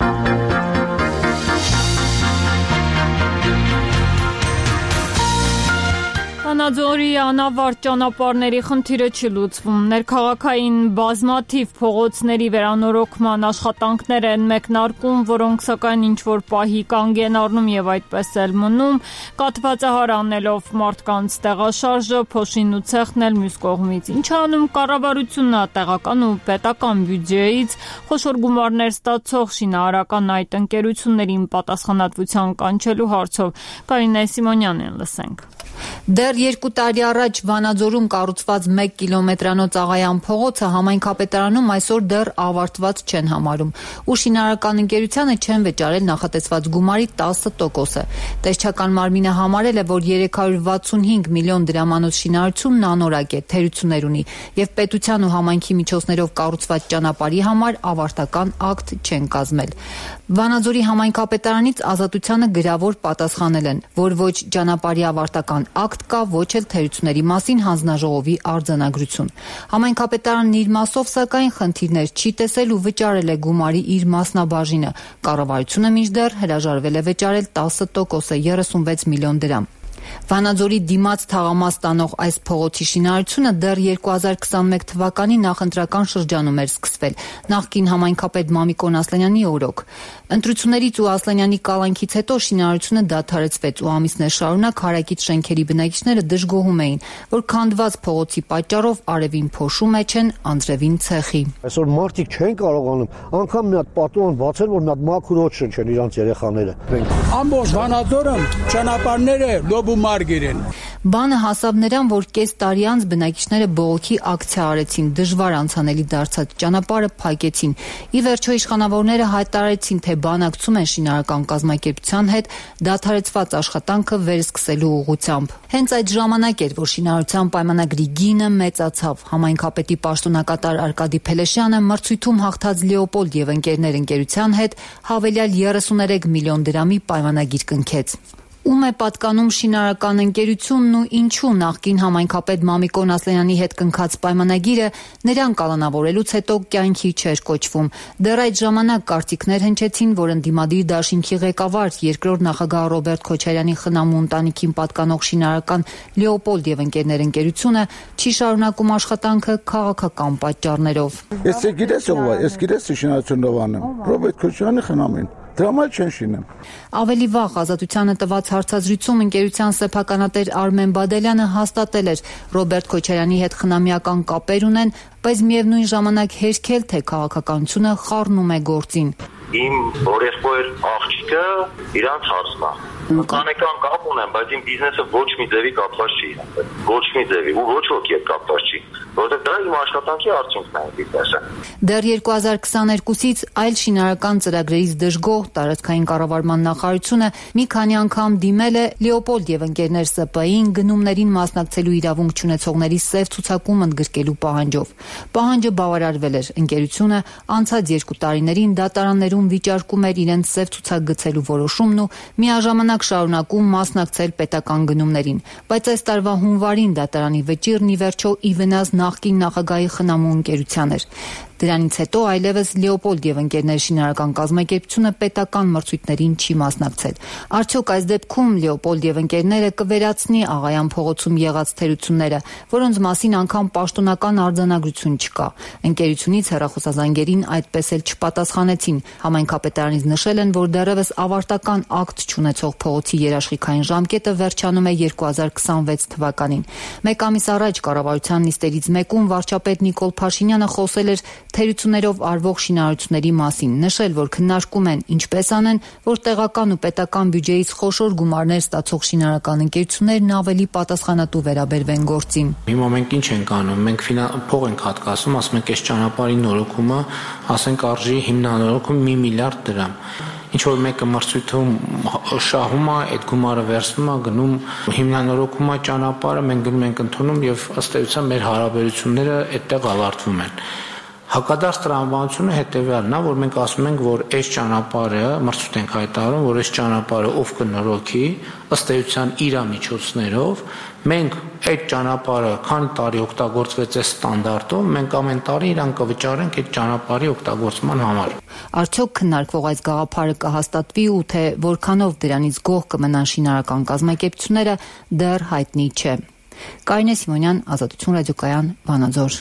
[SPEAKER 1] Վանաձորի անավարտ ճանապարհների խնդիրը չի լուծվում։ Ներքաղաքային բազմաթիվ փողոցների վերանորոգման աշխատանքներ են մեկնարկում, որոնք սակայն ինչ-որ պահի կանգ են առնում եւ այդպես էլ մնում, կաթվածահար անելով մարդկանց տեղաշարժը, փոշին ու ցեխն էլ մյուս կողմից։ Ինչ անում կառավարությունը տեղական ու պետական բյուջեից խոշոր գումարներ ստացող շինարարական այդ ընկերություններին պատասխանատվության կանչելու հարցով։ Կարինե Սիմոնյանին լսենք։
[SPEAKER 12] Դեռ երկու տարի առաջ Վանաձորում կառուցված մեկ կիլոմետրանոց Աղայան փողոցը համայնքապետարանում այսօր դեռ ավարտված չեն համարում, ու շինարարական ընկերությանը չեն վճարել նախատեսված գումարի տասը տոկոսը։ Տեսչական մարմինը համարել է, որ երեք հարյուր վաթսունհինգ միլիոն դրամանոց շինարարությունն անորակ է, թերություններ ունի, եւ պետության ու համայնքի միջոցներով կառուցված ճանապարհի համար ավարտական ակտ չեն կազմել։ Վանաձորի համայնքապետարանից Ազատությանը գրավոր պատասխանել են, որ ոչ ճանապարհի ավարտական ակտ կա, ոչ էլ թերությունների մասին հանձնաժողովի արձանագրություն։ Համայնքապետարանն իր մասով սակայն խնդիրներ չի տեսել ու վճարել է գումարի իր մասնաբաժինը։ Կառավարությունը մինչդեռ հրաժարվել է վճարել տասը տոկոսը երեսունվեց միլիոն դրամ։ Վանաձորի դիմաց թաղամաս տանող այս փողոցի շինարարությունը դեռ երկու հազար քսանմեկ թվականի նախընտրական շրջանում էր սկսվել, նախկին համայնքապետ Մամիկոն Ասլանյանի օրոք։ Ընտրություններից ու Ասլանյանի կալանքից հետո շինարարությունը դադարեցվեց ու ամիսներ շարունակ հարակից շենքերի բնակիչները դժգոհում էին, որ քանդված փողոցի պատճառով արևին փոշու մեջ են, անձրևին ցեխի։
[SPEAKER 10] Այսօր մարդիկ չեն կարողանում անգամ մի հատ պատուհան բացել, որ մի հատ մաքուր օդ շնչեն իրանց երեխաները։
[SPEAKER 9] Ամբողջ Վանաձորը ճանապարհները լոբումարգեր են։
[SPEAKER 12] Բանը հասավ նրան, որ կես տարի անց բնակիչները բողոքի ակցիա արեցին, դժվար անցանելի դարձած ճանապարհը փակեցին։ Ի վերջո իշխանավորները հայտարարեցին, թե բանակցում են շինարարական կազմակերպության հետ դադարեցված աշխատանքը վերսկսելու ուղղությամբ։ Հենց այդ ժամանակ էր, որ շինարարության պայմանագրի գինը մեծացավ։ Համայնքապետի պաշտոնակատար Արկադի Փելեշյանը մրցույթում հաղթած Լեոպոլդ եւ ընկերներ ընկերության հետ հավելյալ երեսուներեք միլիոն դրամի պայմանագիր կնքեց։ Ում է պատկանում շինարարական ընկերությունն ու ինչու նախկին համայնքապետ Մամիկոն Ասլանյանի հետ կնքած պայմանագիրը նրան կալանավորելուց հետո կյանքի չէր կոչվում։ Դեռ այդ ժամանակ կարծիքներ հնչեցին, որ ընդդիմադիր դաշինքի ղեկավար երկրորդ նախագահ Ռոբերտ Քոչարյանի խնամու ընտանիքին պատկանող շինարարական Լեոպոլդ եւ ընկերներ ընկերությունը չի շարունակում աշխատանքը քաղաքական պատճառներով։
[SPEAKER 8] Ես գիտես ով է, ես գիտես շինարարությունով անեմ։ Ռոբերտ Քոչարյանի խնամին Դրամալ չեն շինեմ։
[SPEAKER 12] Ավելի վաղ Ազատությանը տված հարցազրույցում ընկերության սեփականատեր Արմեն Բադելյանը հաստատել էր Ռոբերտ Քոչարյանի հետ խնամիական կապեր ունեն, բայց միևնույն ժամանակ հերքել, թե քաղաքականությունը խառնում է գործին։
[SPEAKER 2] Իմ օրեսպոյր աղջիկը իրանց հարցն է։ Ընտանեկան կապ ունեմ, բայց իմ բիզնեսը ոչ մի ձևի կապված չի։ Ոչ մի ձևի ու ոչ ոքի հետ կապված չի, որովհետև դա իմ աշխատանքի արդյունքն է բիզնեսը։
[SPEAKER 12] Դեռ երկու հազար քսաներկուսից այլ շինարարական ծրագրերից դժգոհ տարածքային կառավարման նախարարությունը մի քանի անգամ դիմել է Լեոպոլդ եւ ընկերներ ՍՊ-ին գնումներին մասնակցելու իրավունք չունեցողների սև ցուցակում ընդգրկելու պահանջով։ Պահանջը բավարարվել էր։ Ընկերությունը անցած երկու տարիներին դատարաններում վիճարկում էր իրենց սև ցուցակ գցելու որոշումն ու միաժամանակ շարունակում մասնակցել պետական գնումներին, բայց այս տարվա հունվարին դատարանի վճիռն ի վերջո ի վնաս նախկին նախագահի խնամու ընկերության էր։ Դրանից հետո այլևս Լեոպոլդ եւ ընկերներ շինարարական կազմակերպությունը պետական մրցույթներին չի մասնակցել։ Արդյոք այս դեպքում Լեոպոլդ եւ ընկերները կվերացնի Աղայան փողոցում եղած թերությունները, որոնց մասին անգամ պաշտոնական արձանագրություն չկա։ Ընկերությունից հեռախոսազանգերին այդպես էլ չպատասխանեցին։ Համայնքապետարանից նշել են, որ դեռևս ավարտական ակտ չունեցող
[SPEAKER 3] փողոցի երաշխիքային ժամկետը վերջանում է երկու հազար քսանվեց թվականին։ Մեկ ամիս առաջ կառավարության նիստերից մեկում վարչապետ Նիկոլ Փաշինյանը խոսել էր թերություններով արվող շինարարությունների մասին, նշել, որ քննարկում են ինչպես անեն, որ տեղական ու պետական բյուջեից խոշոր գումարներ ստացող շինարարական ընկերություններն ավելի պատասխանատու վերաբերվեն գործին։
[SPEAKER 4] Հիմա մենք ինչ ենք անում, մենք փող ենք հատկացնում, ասում ենք այս ճանապարհի նորոգումը, ասենք արժի հիմնանորոգում մի միլիարդ դրամ։ Ինչ որ մեկը մրցույթում շահում է, այդ գումարը վերցնում է, գնում հիմնանորոգում է ճանապարհը, մենք գնում ենք ընդունում եւ ըստ էության մեր հարաբերությունները այդտեղ ավարտվում են։ Հակադարձ տրամաբանությունը հետեւյալն է, որ մենք ասում ենք, որ այս ճանապարհը մրցույթ ենք հայտարարում, որ այս ճանապարհը ով կնորոգի, ըստ էության իր միջոցներով, մենք այդ ճանապարհը քանի տարի օգտագործվեց այս ստանդարտով, մենք ամեն տարի իրան կվճարենք այդ ճանապարհի օգտագործման համար։
[SPEAKER 3] Արդյոք քննարկվող այս գաղափարը կհաստատվի ու թե որքանով դրանից գոհ կմնան շինարարական կազմակերպությունները, դեռ հայտնի չէ։ Կարինե Սիմոնյան, Ազատություն ռադիոկայան, Վանաձոր։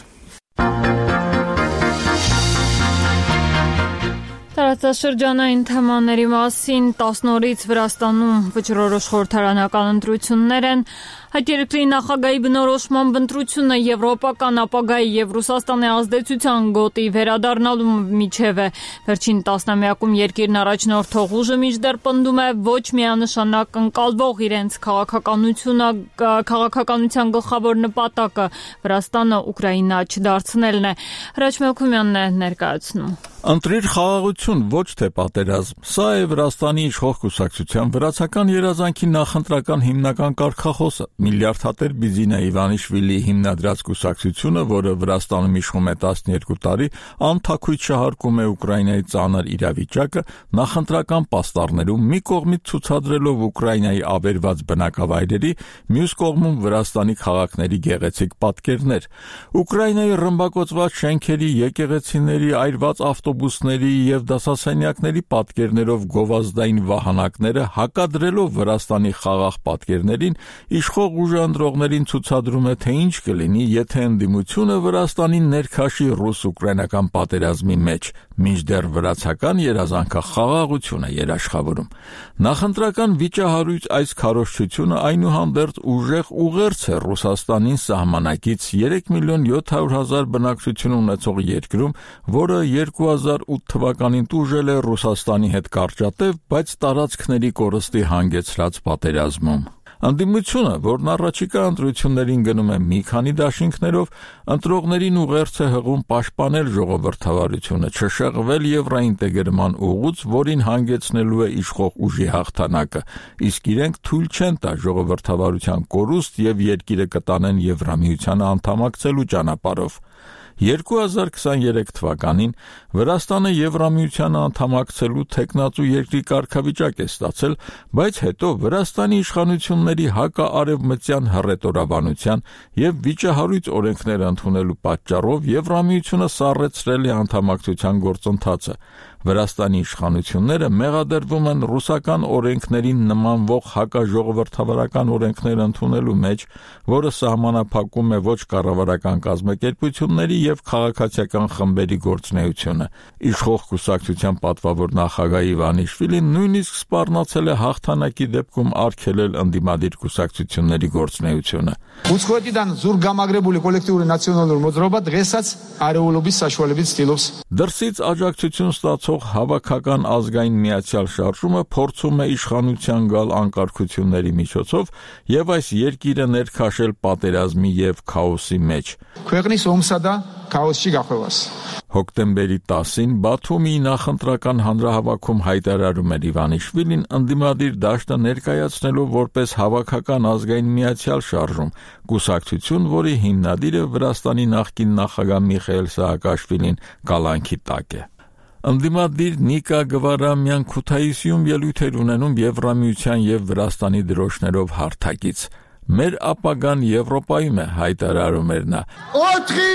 [SPEAKER 1] Տարածաշրջանային թեմաների մասին տասն օրից Վրաստանում վճռորոշ խորհրդարանական ընտրություններ են։ Այդ երկրի նախագահի բնորոշմամբ ընտրությունը եվրոպական ապագայի եւ Ռուսաստանի ազդեցության գոտի վերադառնալու միջև է։ Վերջին տասնամյակում երկիրն առաջնորդող ուժը մինչդեռ պնդում է ոչ միանշանակ ընկալվող իրենց քաղաքականությունը, քաղաքականության գլխավոր նպատակը Վրաստանը Ուկրաինա չդարձնելն է։ Հրաչ Մելքումյանն է ներկայացնում։
[SPEAKER 5] Ընտրիր խաղաղություն, ոչ թե պատերազմ։ Սա է Վրաստանի իշխող կուսակցության վրացական երազանքի նախընտրական հիմնական կարգախոսը։ Միլիարդատեր Բիզինա Իվանիշվիլիի հիմնադրած կուսակցությունը, որը Վրաստանում իշխում է տասներկու տարի, անթաքույց շահարկում է Ուկրաինայի ծանր իրավիճակը, նախընտրական պաստառներում մի կողմից ցուցադրելով Ուկրաինայի ավերված բնակավայրերի, մյուս կողմում Վրաստանի քաղաքների գեղեցիկ պատկերներ։ Ուկրաինայի ռմբակոծված շենքերի, եկեղեցիների, այրված ավտոբուսների եւ դասասենյակների պատկերներով գովազդային վահանակները հակադրելով Վրաստանի խաղաղ պատկերներին, իշխող ուժը ընտրողներին ցուցադրում է, թե ինչ կլինի, եթե ընդդիմությունը Վրաստանին ներքաշի ռուս-ուկրաինական պատերազմի մեջ, մինչդեռ վրացական երազանքը խաղաղություն է երաշխավորում։ Նախընտրական վիճահարույց այս քարոզչությունը այնուհանդերձ ուժեղ ուղերձ է Ռուսաստանին սահմանակից երեք միլիոն յոթ հարյուր հազար բնակչություն ունեցող երկրում, որը երկու հազար ութ թվականին տուժել է Ռուսաստանի հետ կարճատև, բայց տարածքների կորստի հանգեցրած պատերազմում։ Ընդդիմությունը, որն առաջիկա ընտրություններին գնում է մի քանի դաշինքներով, ընտրողներին ուղերձ է հղում պաշտպանել ժողովրդավարությունը, չշեղվել եվրոինտեգրման ուղուց, որին հանգեցնելու է իշխող ուժի հաղթանակը, իսկ իրենք թույլ չեն տա ժողովրդավարության կորուստ եւ երկիրը կտանեն Եվրամիությանը անդամակցելու ճանապարհով։ երկու հազար քսաներեք թվականին Վրաստանը Եվրամիությանը անդամակցելու թեկնածու երկրի կարգավիճակ է ստացել, բայց հետո Վրաստանի իշխանությունների հակաարևմտյան հռետորաբանության եւ վիճահարույց օրենքներ ընդունելու պատճառով Եվրամիությունը սառեցրել է անդամակցության գործընթացը։ Վրաստանի իշխանությունները մեղադրվում են ռուսական օրենքներին նմանվող հակաժողովրդավարական օրենքներ ընդունելու մեջ, որը սահմանափակում է ոչ կառավարական կազմակերպությունների եւ քաղաքացիական խմբերի գործունեությունը։ Իշխող կուսակցության պատվավոր նախագահ Իվանիշվիլին նույնիսկ սպառնացել է հաղթանակի դեպքում արգելել ընդդիմադիր կուսակցությունների գործունեությունը։
[SPEAKER 23] Ուսկոտիդան զուրգամագրებული կոլեկտիվի նացիոնալ մոդրոբա դրեսած արեոլոբի սաշվալեբից ստիլովս։
[SPEAKER 5] Դրսից աջակցություն ստացող հավաքական ազգային միացյալ շարժումը փորձում է իշխանության գալ անկարգությունների միջոցով եւ այս երկիրը ներքաշել պատերազմի եւ քաոսի մեջ։
[SPEAKER 23] Քվեգնիս օմսադա քաոսի գախովաս։
[SPEAKER 5] Հոկտեմբերի տասին Բաթումի նախընտրական հանրահավաքում հայտարարում էր Իվանիշվիլին ընդդիմադիր դաշտը ներկայացնելով որպես հավաքական ազգային միացյալ շարժում, կուսակցություն, որի հիմնադիրը Վրաստանի նախկին նախագահ Միխայել Սահակաշվիլին կալանքի տակ է։ Ընդդիմադիր Նիկա Գվարամյան Քութայիսիում ելույթ էր ունենում Եվրամիության եւ Վրաստանի դրոշներով հարթակից։ Մեր ապագան Եվրոպայում է, հայտարարում էր նա։
[SPEAKER 23] Օթրի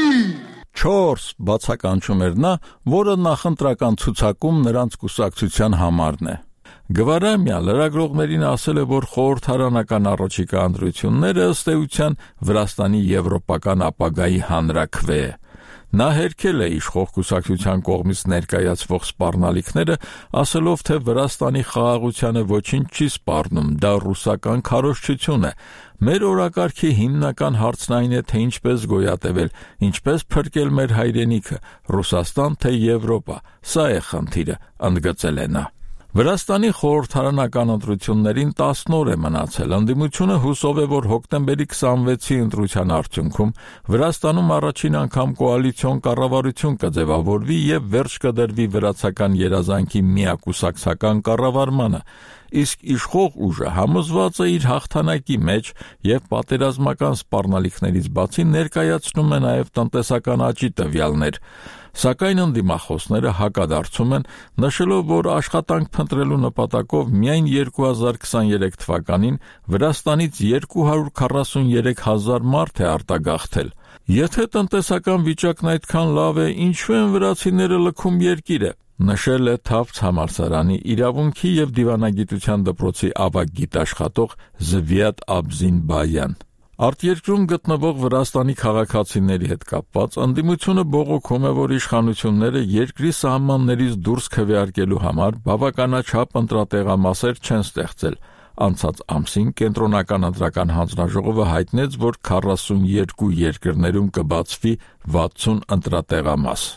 [SPEAKER 5] չորս բացականչում էր նա, որը նախընտրական ցուցակում նրանց կուսակցության համարն է։ Գվարամյա լրագրողներին ասել է, որ խորհրդարանական առաջիկա ընտրությունները ըստ էության Վրաստանի եվրոպական ապագայի հանրաքվե է։ Նա հերքել է իշխող կուսակցության կողմից ներկայացվող սպառնալիքները, ասելով, թե Վրաստանի խաղաղությանը ոչինչ չի սպառնում, դա ռուսական քարոզչություն է։ Մեր օրակարգի հիմնական հարցն այն է, թե ինչպես գոյատևել, ինչպես փրկել մեր հայրենիքը, Ռուսաստան թե Եվրոպա։ Սա է խնդիրը, ընդգծել է նա։ Վրաստանի խորհրդարանական ընտրություններին տասն օր է մնացել։ Ընդդիմությունը հուսով է, որ հոկտեմբերի քսանվեցի ընտրության արդյունքում Վրաստանում առաջին անգամ կոալիցիոն կառավարություն կձևավորվի եւ վերջ կդրվի վրացական երազանքի միակուսակցական կառավարմանը։ Իսկ իշխող ուժը համոզված է իր հաղթանակի մեջ եւ պատերազմական սպառնալիքներից բացի ներկայացնում է նաեւ տնտեսական աճի տվյալներ։ Սակայն ընդդիմախոսները հակադարձում են, նշելով, որ աշխատանք փնտրելու նպատակով միայն երկու հազար քսաներեք թվականին Վրաստանից երկու հարյուր քառասուներեք հազար մարդ է արտագաղթել։ Եթե տնտեսական վիճակն այդքան լավ է, ինչու են վրացիները լքում երկիրը, նշել է Թավց համալսարանի իրավունքի եւ դիվանագիտության դպրոցի ավագ գիտաշխատող Զվիատ Աբզինբայան։ Արտերկրում գտնվող Վրաստանի քաղաքացիների հետ կապված ընդդիմությունը բողոքում է, որ իշխանությունները երկրի սահմաններից դուրս քվեարկելու համար բավականաչափ ընտրատեղամասեր չեն ստեղծել։ Անցած ամսին կենտրոնական ընտրական հանձնաժողովը հայտնեց, որ քառասուներկու երկրներում կբացվի վաթսուն ընտրատեղամաս։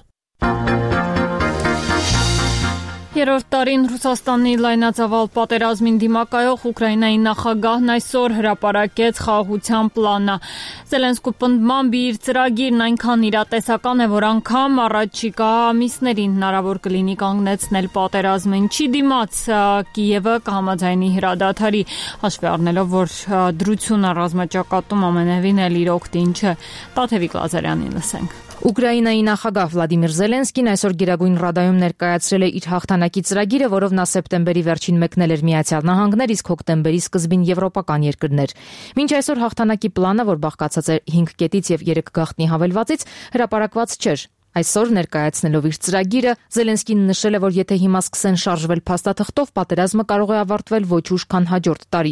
[SPEAKER 1] Երրորդ տարին Ռուսաստանի լայնածավալ պատերազմին դիմակայող Ուկրաինայի նախագահն այսօր հրապարակեց խաղաղության պլանը։ Զելենսկու պնդմամբ իր ծրագիրն այնքան իրատեսական է, որ անգամ առաջիկա ամիսներին հնարավոր կլինի կանգնեցնել պատերազմը, ինչի դիմաց Կիևը կհամաձայնի հրադադարի, հաշվի առնելով, որ դրությունը ռազմաճակատում ամենևին էլ իր օգտին չէ։ Տաթևիկ Լազարյանին լսենք։
[SPEAKER 11] Ուկրաինայի նախագահ Վլադիմիր Զելենսկին այսօր Գերագույն Ռադայում ներկայացրել է իր հաղթանակի ծրագիրը, որով նա սեպտեմբերի վերջին մեկնել էր Միացյալ Նահանգներ, իսկ հոկտեմբերի սկզբին եվրոպական երկրներ։ Մինչ այսօր հաղթանակի պլանը, որ բաղկացած է հինգ կետից եւ երեք գաղտնի հավելվածից, հրապարակված չէր։ Այսօր ներկայացնելով իր ծրագիրը, Զելենսկին նշել է, որ եթե հիմա սկսեն շարժվել փաստաթղթով, պատերազմը կարող է ավարտվել ոչ ուշ, քան հաջորդ տարի։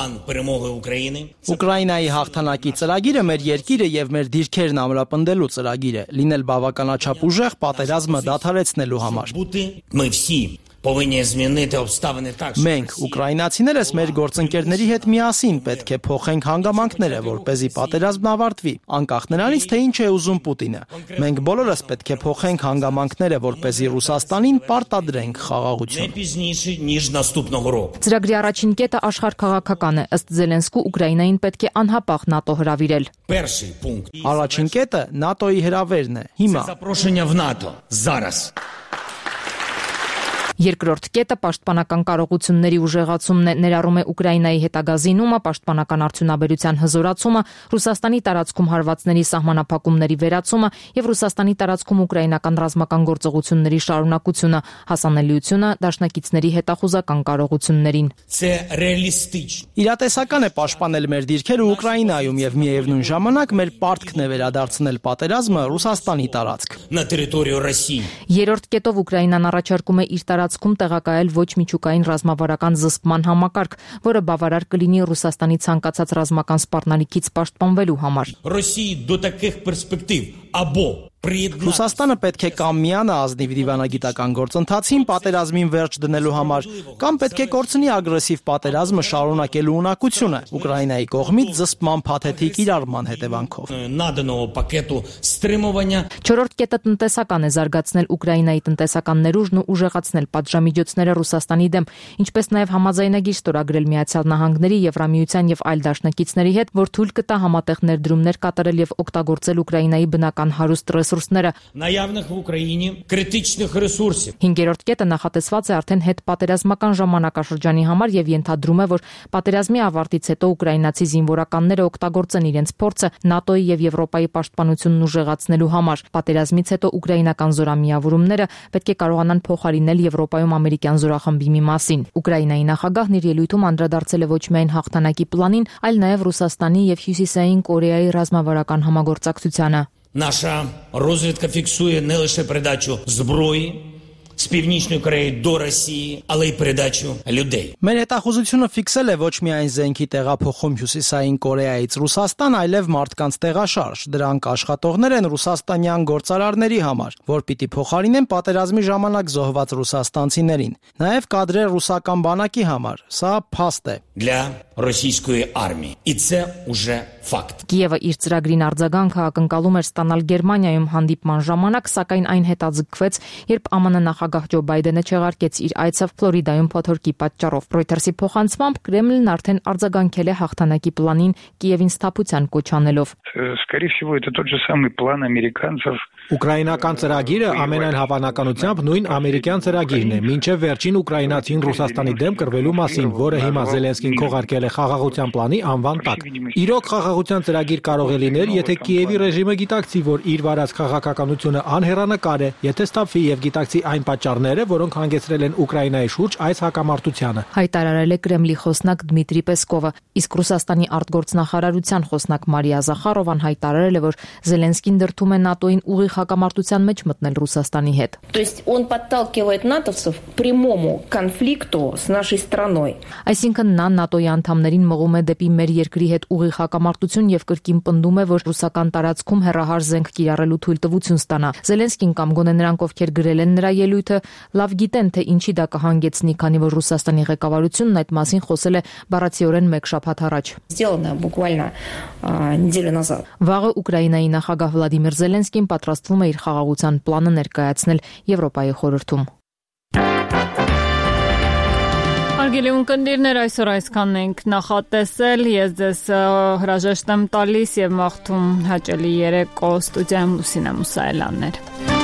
[SPEAKER 13] Ուկրաինայի հաղթանակի ծրագիրը մեր երկիրը եւ մեր դիրքերն ամրապնդելու ծրագիր է, լինել բավականաչափ ուժեղ պատերազմը դադարեցնելու համար։ Մենք, ուկրաինացիներս, մեր գործընկերների հետ միասին պետք է փոխենք հանգամանքները, որպեսզի պատերազմն ավարտվի, անկախ նրանից, թե ինչ է ուզում Պուտինը։ Մենք բոլորս պետք է փոխենք հանգամանքները, որպեսզի Ռուսաստանին պարտադրենք խաղաղություն։
[SPEAKER 11] Ծրագրի առաջին կետը աշխարհքաղաքական է, ըստ Զելենսկու Ուկրաինային պետք է անհապաղ ՆԱՏՕ հրավիրել։
[SPEAKER 13] Առաջին կետը ՆԱՏՕ-ի հրավերն է, հիմա։
[SPEAKER 11] Երկրորդ կետը պաշտպանական կարողությունների ուժեղացումն է, ներառում է Ուկրաինայի հետագա զինումը, պաշտպանական արդյունաբերության հզորացումը, Ռուսաստանի տարածքում հարվածների սահմանափակումների վերացումը եւ Ռուսաստանի տարածքում ուկրաինական ռազմական գործողությունների շարունակությունը, հասանելիությունը դաշնակիցների հետախուզական կարողություններին։
[SPEAKER 13] Իրատեսական է պաշտպանել մեր դիրքերը Ուկրաինայում եւ միևնույն ժամանակ մեր պարտքն է վերադարձնել պատերազմը Ռուսաստանի տարածք։
[SPEAKER 11] Երրորդ կետով Ուկրաինան առաջարկում է իր տարածքում տեղակայել ոչ միջուկային ռազմավարական զսպման համակարգ, որը բավարար կլինի Ռուսաստանի ցանկացած ռազմական սպառնալիքից պաշտպանվելու համար։
[SPEAKER 13] Ռուսաստանը պետք է կամ միանա ազնիվ դիվանագիտական գործընթացին պատերազմին վերջ դնելու համար, կամ պետք է կորցնի ագրեսիվ պատերազմը շարունակելու ունակությունը Ուկրաինայի կողմից զսպման փաթեթի կիրառման հետևանքով։
[SPEAKER 11] Չորրորդ կետը տնտեսական է, զարգացնել Ուկրաինայի տնտեսական ներուժն ու ուժեղացնել պատժամիջոցները Ռուսաստանի դեմ, ինչպես նաև համաձայնագիր ստորագրել Միացյալ Նահանգների, Եվրամիության եւ այլ դաշնակիցների հետ, որ թույլ կտա համատեղ ներդրումներ կատարել եւ օգտագործել Ուկրաինայի բնական հարուստ ռեսուրսները։ Հինգերորդ կետը նախատեսված է արդեն հետպատերազմական ժամանակաշրջանի համար եւ ենթադրում է, որ պատերազմի ավարտից հետո ուկրաինացի զինվորականները օգտագործեն իրենց փորձը ՆԱՏՕ-ի եւ Եվրոպայի պաշտպանությունն ուժեղացնելու համար։ Պատերազմից հետո ուկրաինական զորամիավորումները պետք է կարողանան փոխարինել Եվրոպայում ամերիկյան զորախմբի մի մասին։ Ուկրաինայի նախագահն իր ելույթում անդրադարձել է ոչ միայն հաղթանակի պլանին, այլ նաեւ Ռուսաստանի եւ Հյուսիսային Կորեայի ռազմավարական համագործակցությանը։
[SPEAKER 15] Наша розвідка фіксує не лише передачу зброї, з Північної Кореї до Росії, але й передачу людей.
[SPEAKER 13] Մեր հետախուզությունը ֆիքսել է ոչ միայն զենքի տեղափոխում Հյուսիսային Կորեայից Ռուսաստան, այլև մարդկանց տեղաշարժ։ Դրանք աշխատողներ են ռուսաստանյան գործարարների համար, որ պիտի փոխարինեն պատերազմի ժամանակ զոհված ռուսաստանցիներին։ Նաև կադրեր ռուսական բանակի համար։ Սա փաստ է։
[SPEAKER 15] Для російської армії. І це уже факт.
[SPEAKER 11] Կիևը իր ծրագրին արձագանքը ակնկալում էր ստանալ Գերմանիայում հանդիպման ժամանակ, սակայն այն հետաձգվեց, երբ ԱՄՆ նախագահ Ջո Բայդենը չեղարկեց իր այցը Ֆլորիդայում փոթորկի պատճառով։ Reuters-ի փոխանցմամբ Կրեմլն արդեն արձագանքել է հաղթանակի պլանին Կիևին սթափության կոչ անելով։
[SPEAKER 9] Скорее всего, это тот же самый план американцев.
[SPEAKER 16] Ուկրաինական ծրագիրը ամենայն հավանականությամբ նույն ամերիկյան ծրագիրն է, մինչև վերջին ուկրաինացին Ռուսաստանի դեմ կռվելու մասին, որը հիմա Զելենսկին քողարկել է խաղաղության պլանի անվան տակ։ Իրոք խաղաղության ծրագիր կարող է լինել, եթե Կիևի ռեժիմը գիտակցի, որ իր վարած քաղաքականությունը անհեռանկար է, եթե ստափվի եւ գիտակցի այն պատճառները, որոնք հանգեցրել են Ուկրաինայի շուրջ այս հակամարտությանը։
[SPEAKER 11] Հայտարարել է Կրեմլի խոսնակ Դմիտրի Պեսկովը, իսկ Ռուսաստանի արտգործնախարարության խոսնակ Մարիա Զախարովան հայտարարել է, որ Զելենսկին դրդում է ՆԱՏՕ-ին ուղիղ հակամարտության մեջ մտնել Ռուսաստանի հետ։
[SPEAKER 17] То есть он подталкивает натовцев к прямому конфликту с нашей страной.
[SPEAKER 11] Այսինքն նա ՆԱՏՕ-ի անդամներին մղում է դեպի մեր երկրի հետ ուղիղ հակամարտություն եւ կրկին պնդում է, որ ռուսական տարածքում հեռահար զենք կիրառելու թույլտվություն ստանա։ Զելենսկին կամ գոնե նրանք, ովքեր գրել են նրա ելույթը, լավ գիտեն, թե ինչի դա կհանգեցնի, քանի որ Ռուսաստանի ղեկավարությունն այդ մասին խոսել է բառացիորեն մեկ շաբաթ առաջ։
[SPEAKER 17] Сделано буквально неделю назад.
[SPEAKER 11] Վաղը Ուկրաինայի նախագահ Վլադիմիր Զելենսկին պատրաստվում է իր խաղաղության պլանը ներկայացնել Եվրոպայի խորհրդում։
[SPEAKER 1] Հարգելի ունկնդիրներ, այսօր այսքանն ենք նախատեսել, ես ձեզ հրաժեշտ եմ տալիս եւ մաղթում հաճելի երեկո, ստուդիայում Լուսինե Մուսայելյանն էր։